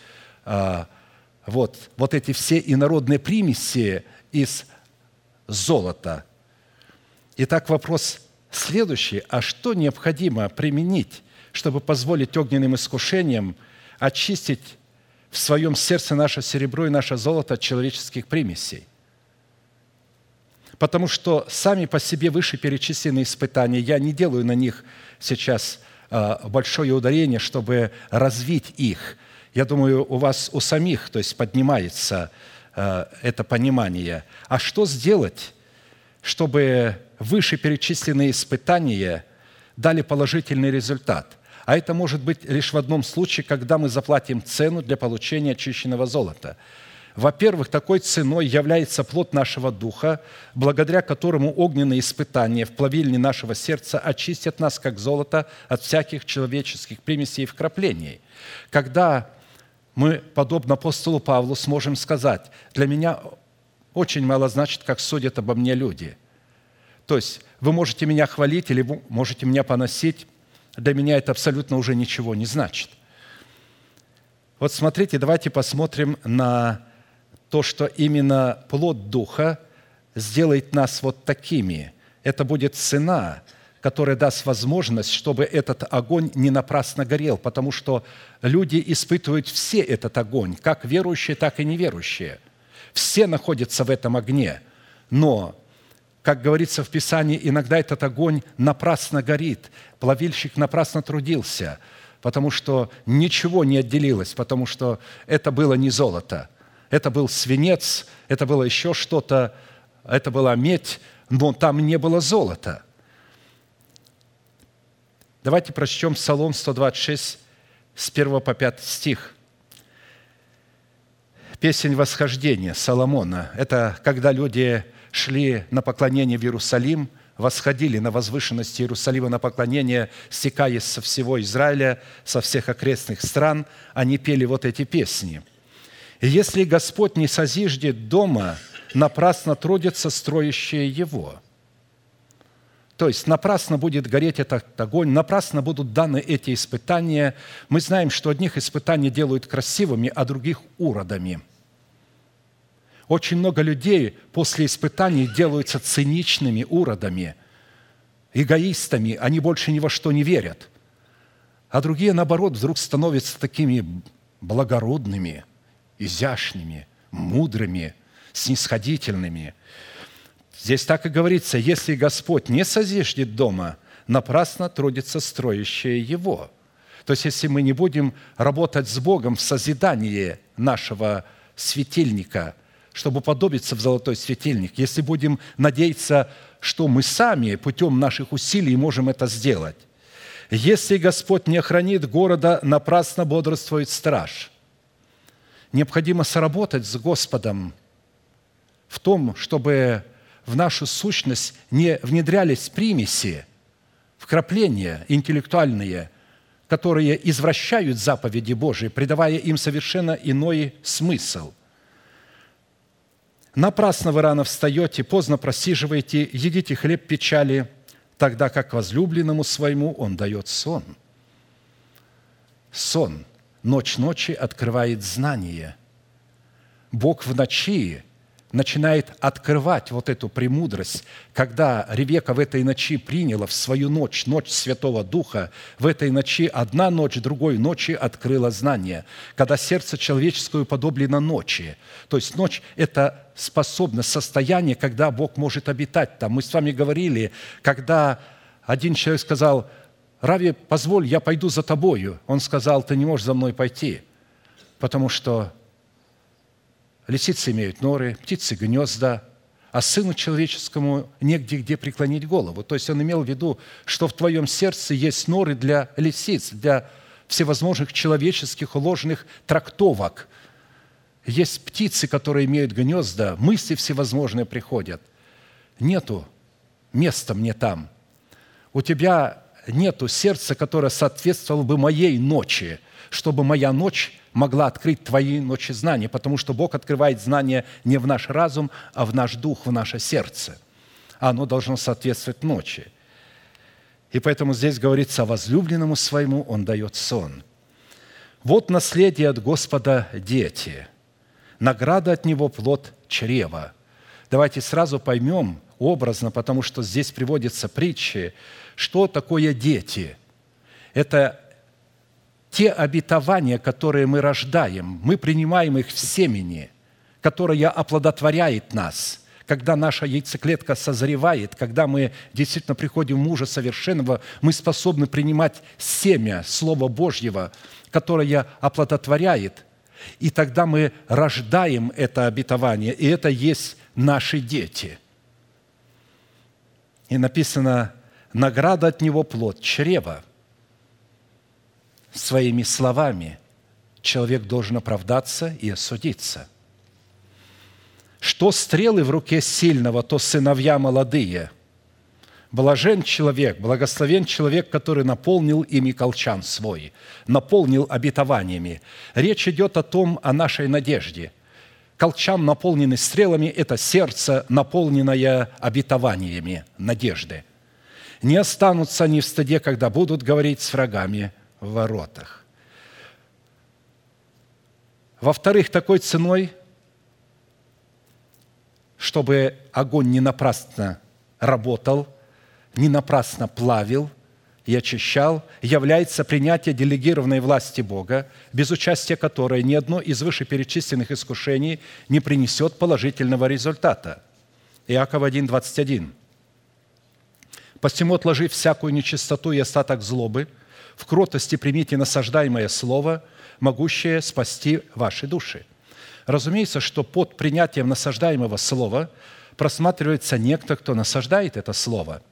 вот эти все инородные примеси из золота. Итак, вопрос следующий. А что необходимо применить, чтобы позволить огненным искушениям очистить в своем сердце наше серебро и наше золото от человеческих примесей? Потому что сами по себе вышеперечисленные испытания, я не делаю на них сейчас большое ударение, чтобы развить их. Я думаю, у вас у самих, то есть поднимается это понимание. А что сделать, чтобы вышеперечисленные испытания дали положительный результат? А это может быть лишь в одном случае, когда мы заплатим цену для получения очищенного золота. Во-первых, такой ценой является плод нашего духа, благодаря которому огненные испытания в плавильне нашего сердца очистят нас, как золото, от всяких человеческих примесей и вкраплений. Когда мы, подобно апостолу Павлу, сможем сказать: «Для меня очень мало значит, как судят обо мне люди». То есть вы можете меня хвалить или вы можете меня поносить, для меня это абсолютно уже ничего не значит. Вот смотрите, давайте посмотрим на то, что именно плод Духа сделает нас вот такими. Это будет цена, которая даст возможность, чтобы этот огонь не напрасно горел, потому что люди испытывают все этот огонь, как верующие, так и неверующие. Все находятся в этом огне, но, как говорится в Писании, иногда этот огонь напрасно горит, плавильщик напрасно трудился, потому что ничего не отделилось, потому что это было не золото, это был свинец, это было еще что-то, это была медь, но там не было золота. Давайте прочтем Псалом 126, с 1 по 5 стих. Песнь восхождения Соломона. Это когда люди шли на поклонение в Иерусалим, восходили на возвышенности Иерусалима на поклонение, стекаясь со всего Израиля, со всех окрестных стран, они пели вот эти песни. «И если Господь не созиждет дома, напрасно трудятся строящие его». То есть напрасно будет гореть этот огонь, напрасно будут даны эти испытания. Мы знаем, что одних испытаний делают красивыми, а других – уродами. Очень много людей после испытаний делаются циничными уродами, эгоистами, они больше ни во что не верят. А другие, наоборот, вдруг становятся такими благородными, изящными, мудрыми, снисходительными. Здесь так и говорится: если Господь не созиждет дома, напрасно трудятся строящие его. То есть, если мы не будем работать с Богом в созидании нашего светильника, чтобы уподобиться в золотой светильник, если будем надеяться, что мы сами путем наших усилий можем это сделать. Если Господь не охранит города, напрасно бодрствует страж. Необходимо соработать с Господом в том, чтобы в нашу сущность не внедрялись примеси, вкрапления интеллектуальные, которые извращают заповеди Божии, придавая им совершенно иной смысл. «Напрасно вы рано встаете, поздно просиживаете, едите хлеб печали, тогда как возлюбленному своему он дает сон». Сон. Ночь ночи открывает знание. Бог в ночи начинает открывать вот эту премудрость. Когда Ревека в этой ночи приняла в свою ночь, ночь Святого Духа, в этой ночи одна ночь другой ночи открыла знание. Когда сердце человеческое уподоблено ночи. То есть ночь – это способность, состояние, когда Бог может обитать там. Мы с вами говорили, когда один человек сказал: «Рави, позволь, я пойду за тобою». Он сказал: «Ты не можешь за мной пойти, потому что лисицы имеют норы, птицы – гнезда, а сыну человеческому негде где преклонить голову». То есть он имел в виду, что в твоем сердце есть норы для лисиц, для всевозможных человеческих ложных трактовок. Есть птицы, которые имеют гнезда, мысли всевозможные приходят. Нету места мне там. У тебя нету сердца, которое соответствовало бы моей ночи, чтобы моя ночь могла открыть твои ночи знания, потому что Бог открывает знания не в наш разум, а в наш дух, в наше сердце. А оно должно соответствовать ночи. И поэтому здесь говорится: возлюбленному своему Он дает сон. Вот наследие от Господа дети, награда от Него плод чрева. Давайте сразу поймем образно, потому что здесь приводятся притчи, что такое дети. Это те обетования, которые мы рождаем, мы принимаем их в семени, которое оплодотворяет нас. Когда наша яйцеклетка созревает, когда мы действительно приходим в мужа совершенного, мы способны принимать семя Слова Божьего, которое оплодотворяет, и тогда мы рождаем это обетование, и это есть наши дети. И написано: награда от него плод чрева. Своими словами человек должен оправдаться и осудиться. Что стрелы в руке сильного, то сыновья молодые. Блажен человек, благословен человек, который наполнил ими колчан свой, наполнил обетованиями. Речь идет о нашей надежде. Колчан, наполненный стрелами, это сердце, наполненное обетованиями надежды. Не останутся они в стыде, когда будут говорить с врагами в воротах. Во-вторых, такой ценой, чтобы огонь не напрасно работал, не напрасно плавил и очищал, является принятие делегированной власти Бога, без участия которой ни одно из вышеперечисленных искушений не принесет положительного результата. Иаков 1:21. «Посему отложи всякую нечистоту и остаток злобы, в кротости примите насаждаемое слово, могущее спасти ваши души». Разумеется, что под принятием насаждаемого слова просматривается некто, кто насаждает это слово.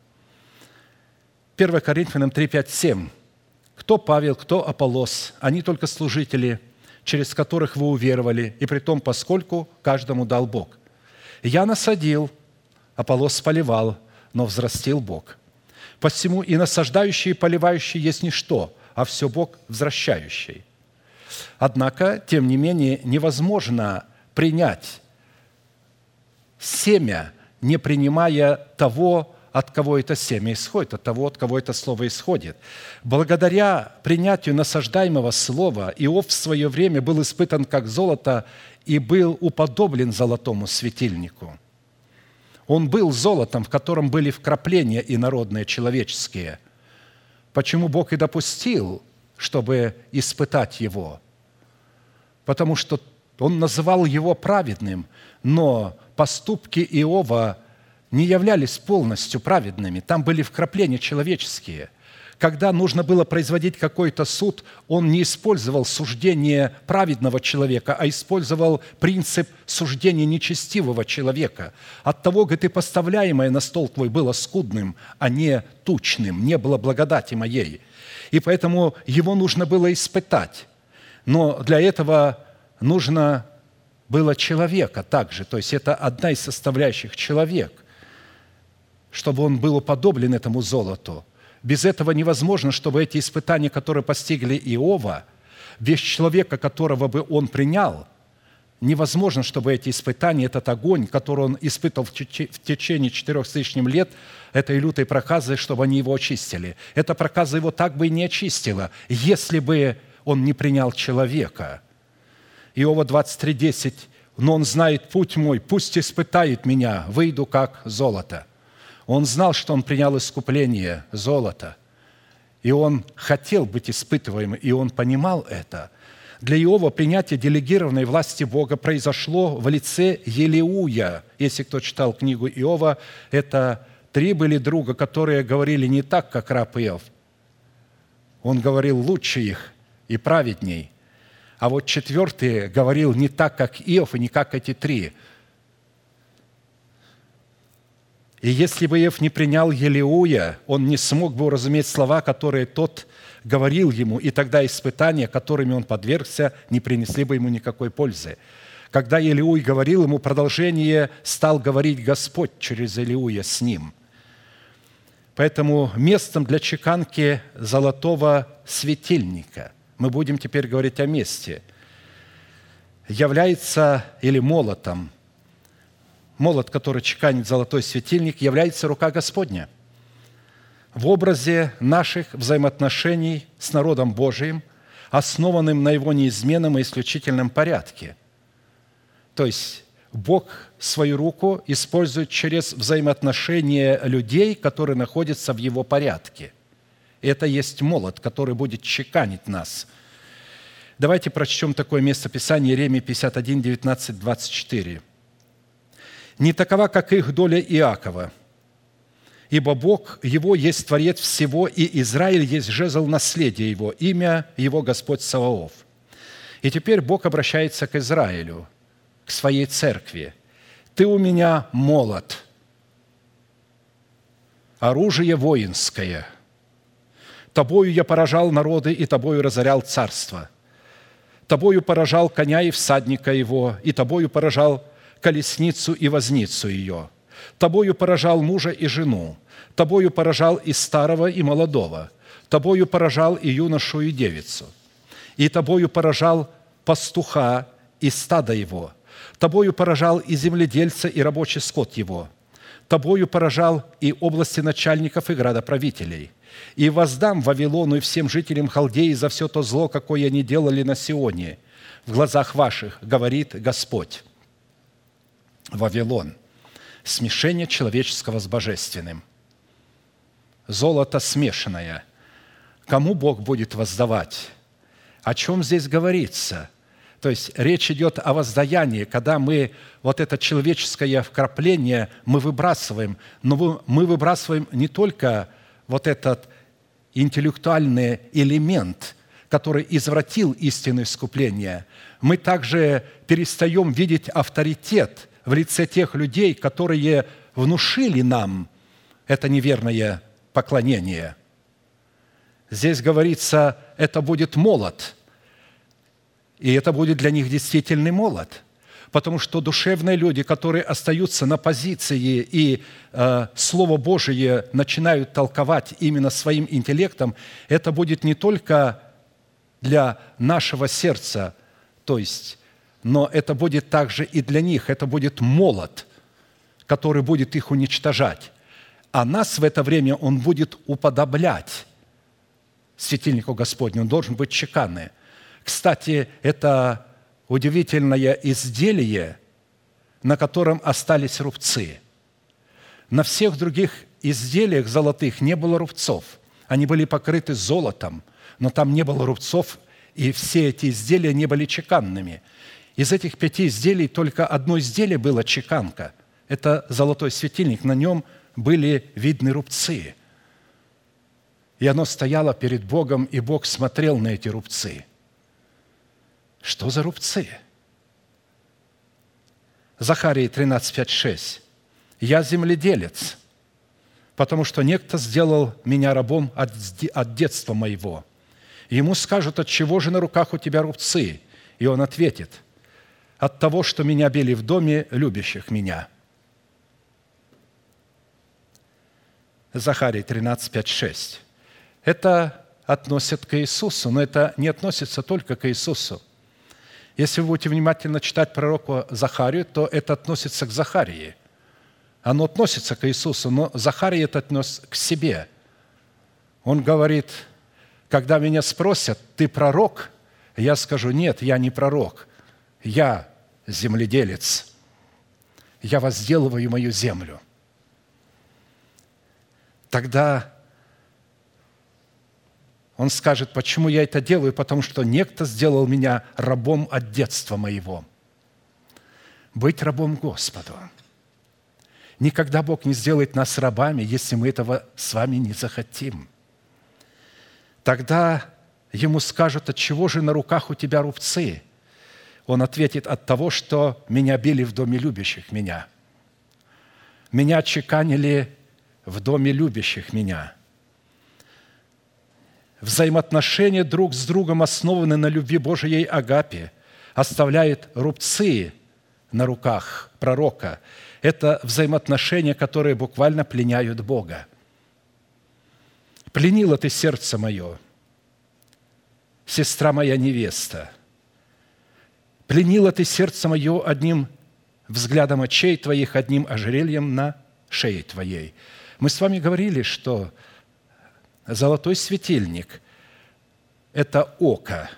1 Коринфянам 3, 5, 7. «Кто Павел, кто Аполлос? Они только служители, через которых вы уверовали, и притом, поскольку каждому дал Бог. Я насадил, Аполлос поливал, но взрастил Бог. Посему и насаждающий, и поливающий есть ничто, а все Бог возвращающий». Однако, тем не менее, невозможно принять семя, не принимая того, от кого это семя исходит, от того, от кого это слово исходит. Благодаря принятию насаждаемого слова Иов в свое время был испытан как золото и был уподоблен золотому светильнику. Он был золотом, в котором были вкрапления инородные, человеческие. Почему Бог и допустил, чтобы испытать его? Потому что Он называл его праведным, но поступки Иова не являлись полностью праведными. Там были вкрапления человеческие. Когда нужно было производить какой-то суд, он не использовал суждение праведного человека, а использовал принцип суждения нечестивого человека. Оттого, говорит, и поставляемое на стол твой было скудным, а не тучным, не было благодати моей. И поэтому его нужно было испытать. Но для этого нужно было человека также, то есть это одна из составляющих человек, чтобы он был уподоблен этому золоту. Без этого невозможно, чтобы эти испытания, которые постигли Иова, без человека, которого бы он принял, невозможно, чтобы эти испытания, этот огонь, который он испытал в течение 4 с лишним лет, этой лютой проказы, чтобы они его очистили. Эта проказа его так бы и не очистила, если бы он не принял человека. Иова 23:10. «Но он знает путь мой, пусть испытает меня, выйду как золото». Он знал, что он принял искупление золота, и он хотел быть испытываемым, и он понимал это. Для Иова принятие делегированной власти Бога произошло в лице Елеуя. Если кто читал книгу Иова, это 3 были друга, которые говорили не так, как раб Иов. Он говорил лучше их и праведней. А вот 4 говорил не так, как Иов, и не как эти 3. И если бы Иов не принял Елеуя, он не смог бы уразуметь слова, которые тот говорил ему, и тогда испытания, которыми он подвергся, не принесли бы ему никакой пользы. Когда Елеуй говорил ему продолжение, стал говорить Господь через Елеуя с ним. Поэтому местом для чеканки золотого светильника, мы будем теперь говорить о месте, является, или молотом, молот, который чеканит золотой светильник, является рука Господня в образе наших взаимоотношений с народом Божиим, основанным на Его неизменном и исключительном порядке. То есть Бог свою руку использует через взаимоотношения людей, которые находятся в Его порядке. Это есть молот, который будет чеканить нас. Давайте прочтем такое местописание, Иеремии 51, 19, 24. «Не такова, как их доля Иакова, ибо Бог его есть Творец всего, и Израиль есть жезл наследия его, имя его Господь Саваоф». И теперь Бог обращается к Израилю, к своей церкви. «Ты у меня молот, оружие воинское. Тобою я поражал народы, и тобою разорял царство. Тобою поражал коня и всадника его, и тобою поражал колесницу и возницу ее. Тобою поражал мужа и жену, тобою поражал и старого, и молодого, тобою поражал и юношу, и девицу, и тобою поражал пастуха и стадо его, тобою поражал и земледельца, и рабочий скот его, тобою поражал и области начальников и градоправителей. И воздам Вавилону и всем жителям Халдеи за все то зло, какое они делали на Сионе, в глазах ваших, говорит Господь». Вавилон – смешение человеческого с божественным. Золото смешанное. Кому Бог будет воздавать? О чем здесь говорится? То есть речь идет о воздаянии, когда мы вот это человеческое вкрапление мы выбрасываем, но мы выбрасываем не только вот этот интеллектуальный элемент, который извратил истину искупления, мы также перестаем видеть авторитет в лице тех людей, которые внушили нам это неверное поклонение. Здесь говорится, это будет молот, и это будет для них действительный молот, потому что душевные люди, которые остаются на позиции и Слово Божие начинают толковать именно своим интеллектом, это будет не только для нашего сердца, то есть, но это будет также и для них, это будет молот, который будет их уничтожать. А нас в это время он будет уподоблять светильнику Господню, он должен быть чеканный. Кстати, это удивительное изделие, на котором остались рубцы. На всех других изделиях золотых не было рубцов. Они были покрыты золотом, но там не было рубцов, и все эти изделия не были чеканными. Из этих 5 изделий только одно изделие было чеканка. Это золотой светильник, на нем были видны рубцы. И оно стояло перед Богом, и Бог смотрел на эти рубцы. Что за рубцы? Захарии 13, 5, 6. «Я земледелец, потому что некто сделал меня рабом от детства моего. Ему скажут, отчего же на руках у тебя рубцы? И он ответит, от того, что меня били в доме любящих меня». Захарии 13, 5, 6. Это относят к Иисусу, но это не относится только к Иисусу. Если вы будете внимательно читать пророка Захарию, то это относится к Захарии. Оно относится к Иисусу, но Захарий это отнес к себе. Он говорит, когда меня спросят, ты пророк? Я скажу, нет, я не пророк, я земледелец. Я возделываю мою землю. Тогда он скажет, почему я это делаю? Потому что некто сделал меня рабом от детства моего. Быть рабом Господу. Никогда Бог не сделает нас рабами, если мы этого с вами не захотим. Тогда ему скажут, отчего же на руках у тебя рубцы? Он ответит, от того, что меня били в доме любящих меня. Меня чеканили в доме любящих меня. Взаимоотношения друг с другом основаны на любви Божией агапе, оставляет рубцы на руках пророка. Это взаимоотношения, которые буквально пленяют Бога. Пленила ты сердце мое, сестра моя невеста. Пленила ты сердце мое одним взглядом очей твоих, одним ожерельем на шее твоей. Мы с вами говорили, что золотой светильник – это око,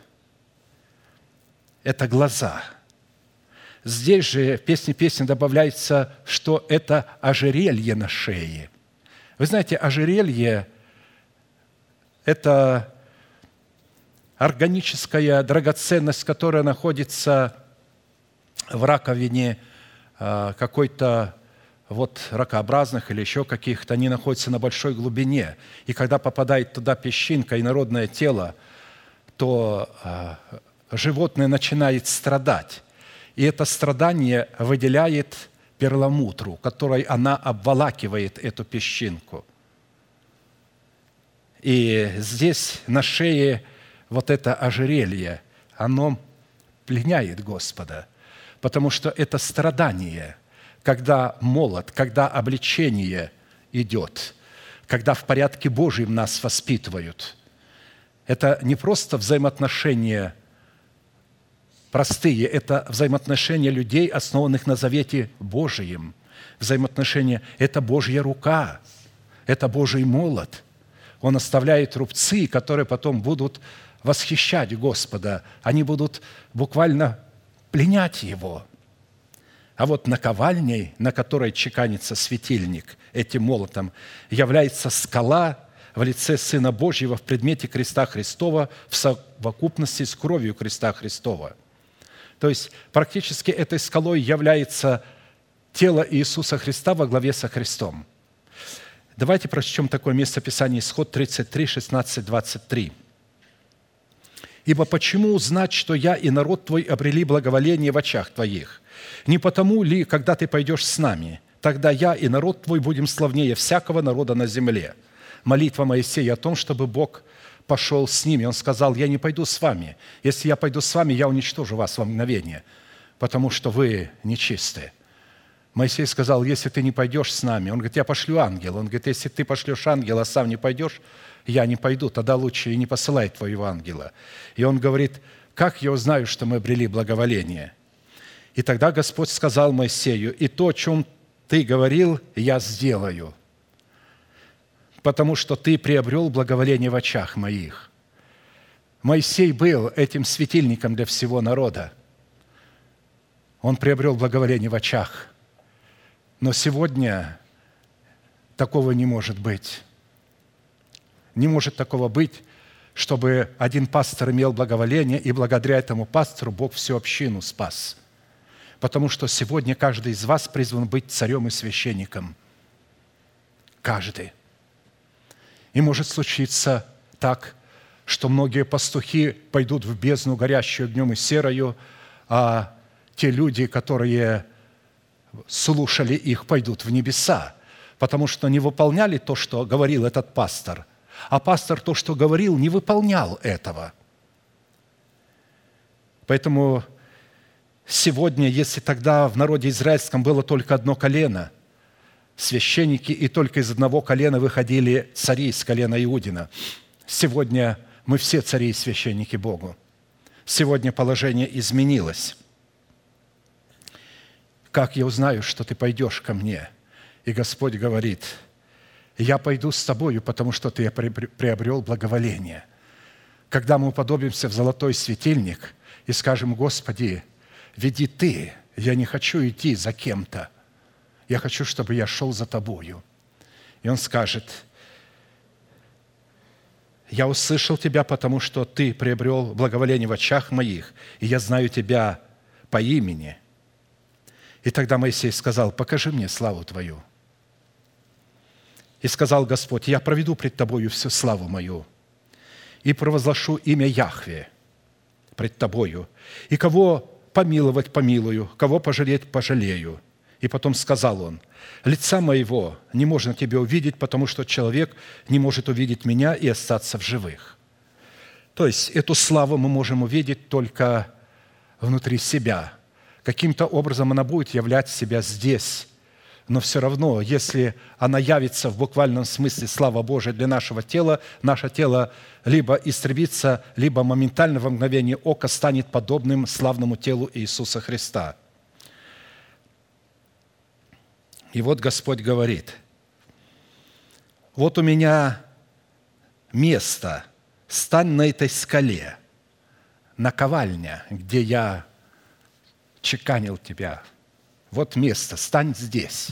это глаза. Здесь же в «Песне песен» добавляется, что это ожерелье на шее. Вы знаете, ожерелье – это органическая драгоценность, которая находится в раковине какой-то ракообразных или еще каких-то, они находятся на большой глубине. И когда попадает туда песчинка, инородное тело, то животное начинает страдать. И это страдание выделяет перламутру, которой она обволакивает эту песчинку. И здесь на шее это ожерелье, оно пленяет Господа, потому что это страдание, когда молот, когда обличение идет, когда в порядке Божьем нас воспитывают. Это не просто взаимоотношения простые, это взаимоотношения людей, основанных на завете Божьем. Взаимоотношения – это Божья рука, это Божий молот. Он оставляет рубцы, которые потом будут восхищать Господа. Они будут буквально пленять Его. А наковальней, на которой чеканится светильник этим молотом, является скала в лице Сына Божьего в предмете креста Христова в совокупности с кровью креста Христова. То есть практически этой скалой является тело Иисуса Христа во главе со Христом. Давайте прочтем такое местописание, Исход 33, 16, 23. «Ибо почему узнать, что я и народ твой обрели благоволение в очах твоих? Не потому ли, когда ты пойдешь с нами, тогда я и народ твой будем славнее всякого народа на земле?» Молитва Моисея о том, чтобы Бог пошел с ними. Он сказал: «Я не пойду с вами. Если я пойду с вами, я уничтожу вас во мгновение, потому что вы нечисты». Моисей сказал: «Если ты не пойдешь с нами», он говорит: «Я пошлю ангела». Он говорит: «Если ты пошлешь ангела, а сам не пойдешь, я не пойду, тогда лучше и не посылай твоего ангела». И он говорит: «Как я узнаю, что мы обрели благоволение?» И тогда Господь сказал Моисею: «И то, о чем ты говорил, я сделаю, потому что ты приобрел благоволение в очах моих». Моисей был этим светильником для всего народа. Он приобрел благоволение в очах. Но сегодня такого не может быть. Не может такого быть, чтобы один пастор имел благоволение, и благодаря этому пастору Бог всю общину спас. Потому что сегодня каждый из вас призван быть царем и священником. Каждый. И может случиться так, что многие пастухи пойдут в бездну, горящую огнем и серою, а те люди, которые слушали их, пойдут в небеса, потому что не выполняли то, что говорил этот пастор, а пастор то, что говорил, не выполнял этого. Поэтому сегодня, если тогда в народе израильском было только одно колено, священники, и только из одного колена выходили цари из колена Иудина, сегодня мы все цари и священники Богу. Сегодня положение изменилось. «Как я узнаю, что ты пойдешь ко мне?» И Господь говорит: «Я пойду с тобою, потому что ты приобрел благоволение». Когда мы уподобимся в золотой светильник и скажем: «Господи, веди Ты, я не хочу идти за кем-то, я хочу, чтобы я шел за Тобою». И Он скажет: «Я услышал тебя, потому что ты приобрел благоволение в очах моих, и я знаю тебя по имени». И тогда Моисей сказал: «Покажи мне славу Твою». И сказал Господь: «Я проведу пред Тобою всю славу Мою и провозглашу имя Яхве пред Тобою, и кого помиловать помилую, кого пожалеть пожалею». И потом сказал Он: «Лица Моего не можно тебе увидеть, потому что человек не может увидеть Меня и остаться в живых». То есть эту славу мы можем увидеть только внутри себя. Каким-то образом она будет являть себя здесь, но все равно, если она явится в буквальном смысле слава Божия для нашего тела, наше тело либо истребится, либо моментально во мгновение ока станет подобным славному телу Иисуса Христа. И вот Господь говорит: вот у меня место, стань на этой скале, наковальня, где я чеканил тебя. Вот место, стань здесь.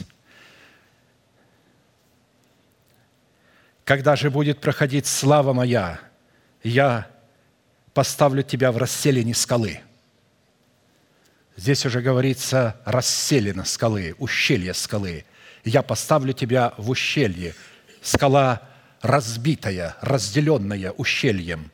Когда же будет проходить слава моя, я поставлю тебя в расселине скалы. Здесь уже говорится расселина скалы, ущелье скалы. Я поставлю тебя в ущелье. Скала разбитая, разделенная ущельем.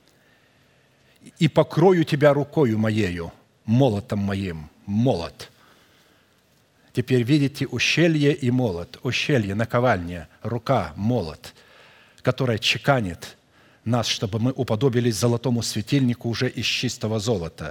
И покрою тебя рукою моею, молотом моим, молот. Теперь видите ущелье и молот. Ущелье, наковальня, рука, молот, которая чеканит нас, чтобы мы уподобились золотому светильнику уже из чистого золота.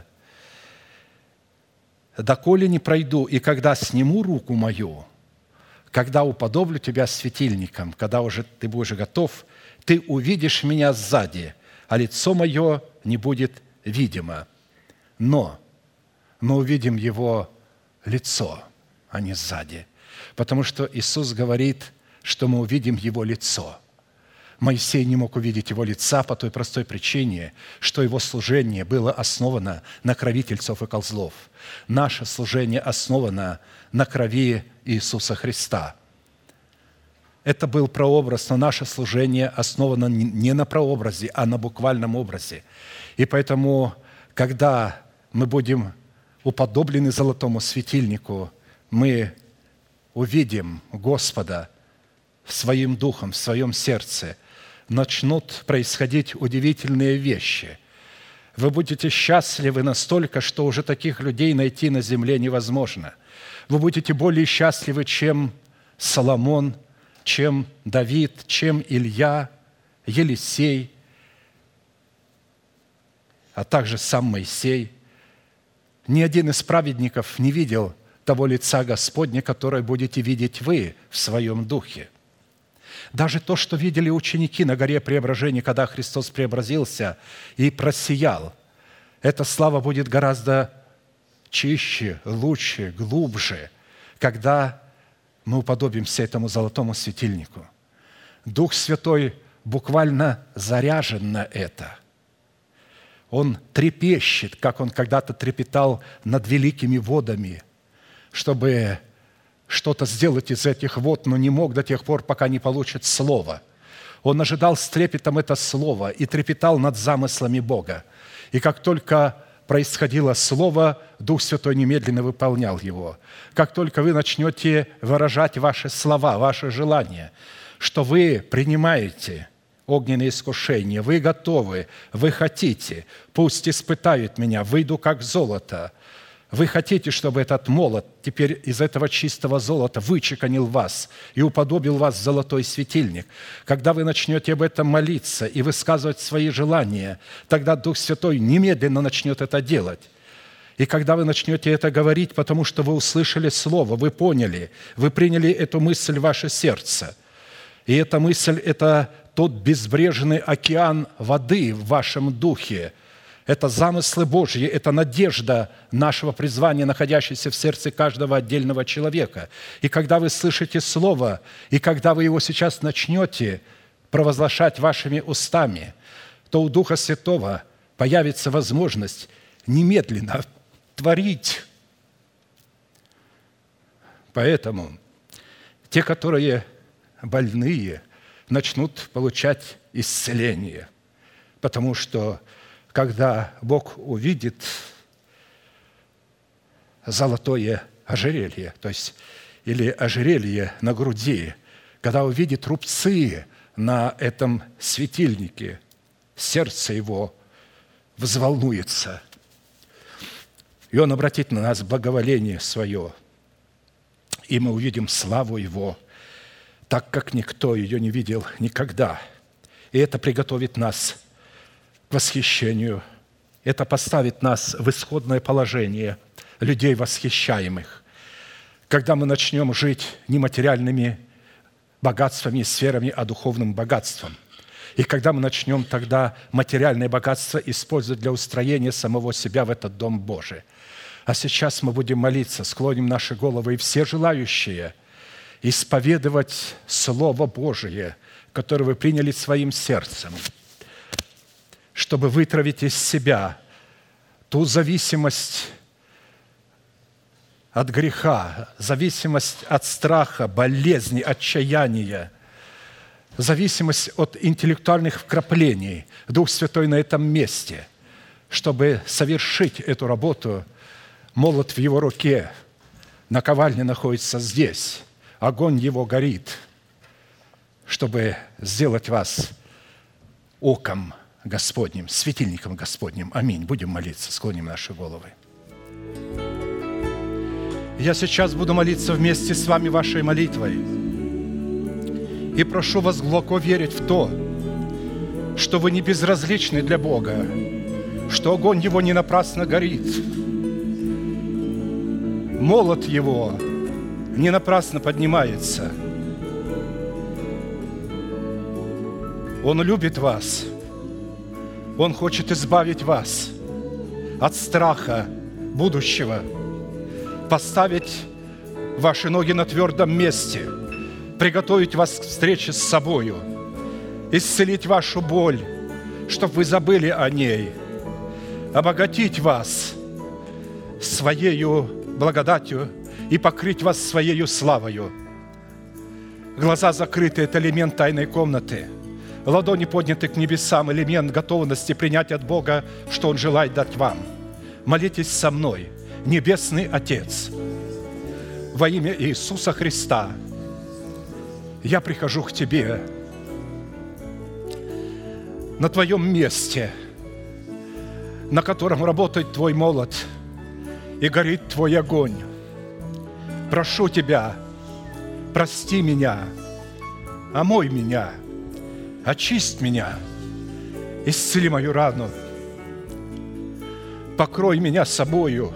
«Доколе не пройду, и когда сниму руку мою, когда уподоблю тебя светильником, когда уже ты будешь готов, ты увидишь меня сзади, а лицо мое не будет видимо. Но мы увидим его лицо, а не сзади. Потому что Иисус говорит, что мы увидим его лицо. Моисей не мог увидеть его лица по той простой причине, что его служение было основано на крови тельцов и козлов. Наше служение основано на крови Иисуса Христа. Это был прообраз, но наше служение основано не на прообразе, а на буквальном образе. И поэтому, когда мы будем уподоблены золотому светильнику, мы увидим Господа своим духом, в своем сердце, начнут происходить удивительные вещи. Вы будете счастливы настолько, что уже таких людей найти на земле невозможно. Вы будете более счастливы, чем Соломон, чем Давид, чем Илья, Елисей, а также сам Моисей. Ни один из праведников не видел того лица Господня, которое будете видеть вы в своем духе. Даже то, что видели ученики на горе Преображения, когда Христос преобразился и просиял, эта слава будет гораздо чище, лучше, глубже, когда мы уподобимся этому золотому светильнику. Дух Святой буквально заряжен на это. Он трепещет, как Он когда-то трепетал над великими водами, чтобы что-то сделать из этих вод, но не мог до тех пор, пока не получит Слово. Он ожидал с трепетом это Слово и трепетал над замыслами Бога. И как только происходило Слово, Дух Святой немедленно выполнял его. Как только вы начнете выражать ваши слова, ваши желания, что вы принимаете огненные искушения, вы готовы, вы хотите, пусть испытают меня, выйду как золото. Вы хотите, чтобы этот молот теперь из этого чистого золота вычеканил вас и уподобил вас в золотой светильник. Когда вы начнете об этом молиться и высказывать свои желания, тогда Дух Святой немедленно начнет это делать. И когда вы начнете это говорить, потому что вы услышали Слово, вы поняли, вы приняли эту мысль в ваше сердце. И эта мысль – это тот безбрежный океан воды в вашем духе. Это замыслы Божьи, это надежда нашего призвания, находящаяся в сердце каждого отдельного человека. И когда вы слышите Слово, и когда вы его сейчас начнете провозглашать вашими устами, то у Духа Святого появится возможность немедленно творить. Поэтому те, которые больные, начнут получать исцеление, потому что когда Бог увидит золотое ожерелье, то есть или ожерелье на груди, когда увидит рубцы на этом светильнике, сердце его взволнуется, и Он обратит на нас благоволение свое, и мы увидим славу Его, так как никто ее не видел никогда. И это приготовит нас к восхищению. Это поставит нас в исходное положение людей восхищаемых. когда мы начнем жить не материальными богатствами и сферами, а духовным богатством. И когда мы начнем тогда материальное богатство использовать для устроения самого себя в этот Дом Божий. А сейчас мы будем молиться, склоним наши головы, и все желающие исповедовать Слово Божие, которое вы приняли своим сердцем, чтобы вытравить из себя ту зависимость от греха, зависимость от страха, болезни, отчаяния, зависимость от интеллектуальных вкраплений. Дух Святой на этом месте, чтобы совершить эту работу. Молот в его руке, наковальня находится здесь, огонь его горит, чтобы сделать вас оком Господним, светильником Господним. Аминь. Будем молиться, склоним наши головы. Я сейчас буду молиться вместе с вами вашей молитвой. И прошу вас глубоко верить в то, что вы не безразличны для Бога, что огонь Его не напрасно горит. Молот Его не напрасно поднимается. Он любит вас. Он хочет избавить вас от страха будущего, поставить ваши ноги на твердом месте, приготовить вас к встрече с собою, исцелить вашу боль, чтобы вы забыли о ней, обогатить вас Своею благодатью и покрыть вас Своею славою. Глаза закрыты – это элемент тайной комнаты. Ладони подняты к небесам – элемент готовности принять от Бога, что Он желает дать вам. Молитесь со мной, Небесный Отец, во имя Иисуса Христа, я прихожу к Тебе на Твоем месте, на котором работает Твой молот и горит Твой огонь. Прошу Тебя, прости меня, омой меня, очисть меня, исцели мою рану, покрой меня собою.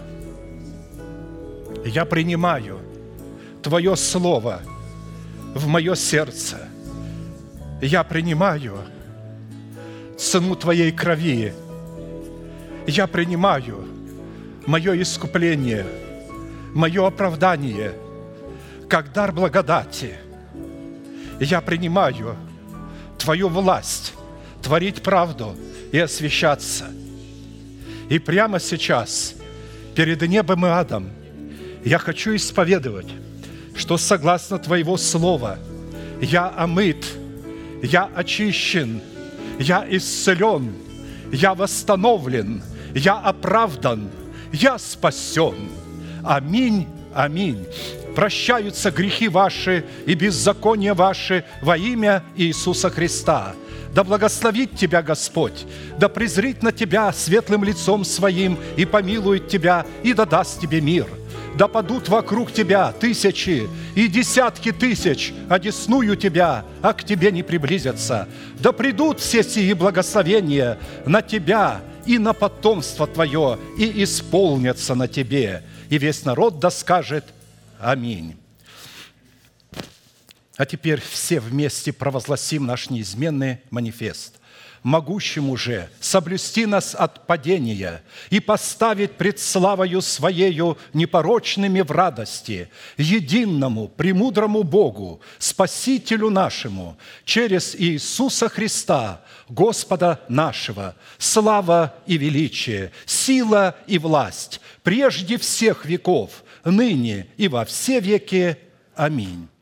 Я принимаю Твое Слово в мое сердце. Я принимаю цену Твоей крови. Я принимаю мое искупление, мое оправдание, как дар благодати. Я принимаю Твою власть творить правду и освящаться. И прямо сейчас, перед небом и адом, я хочу исповедовать, что согласно Твоего Слова я омыт, я очищен, я исцелен, я восстановлен, я оправдан, я спасен. Аминь, аминь. Прощаются грехи ваши и беззакония ваши во имя Иисуса Христа. Да благословит тебя Господь, да презрит на тебя светлым лицом Своим и помилует тебя, и да даст тебе мир. Да падут вокруг тебя тысячи и десятки тысяч, одесную тебя, а к тебе не приблизятся. Да придут все сии благословения на тебя и на потомство твое, и исполнятся на тебе. И весь народ да скажет аминь. А теперь все вместе провозгласим наш неизменный манифест. Могущему же соблюсти нас от падения и поставить пред славою Своею непорочными в радости, единому, премудрому Богу, Спасителю нашему, через Иисуса Христа, Господа нашего, слава и величие, сила и власть, прежде всех веков, ныне и во все веки. Аминь.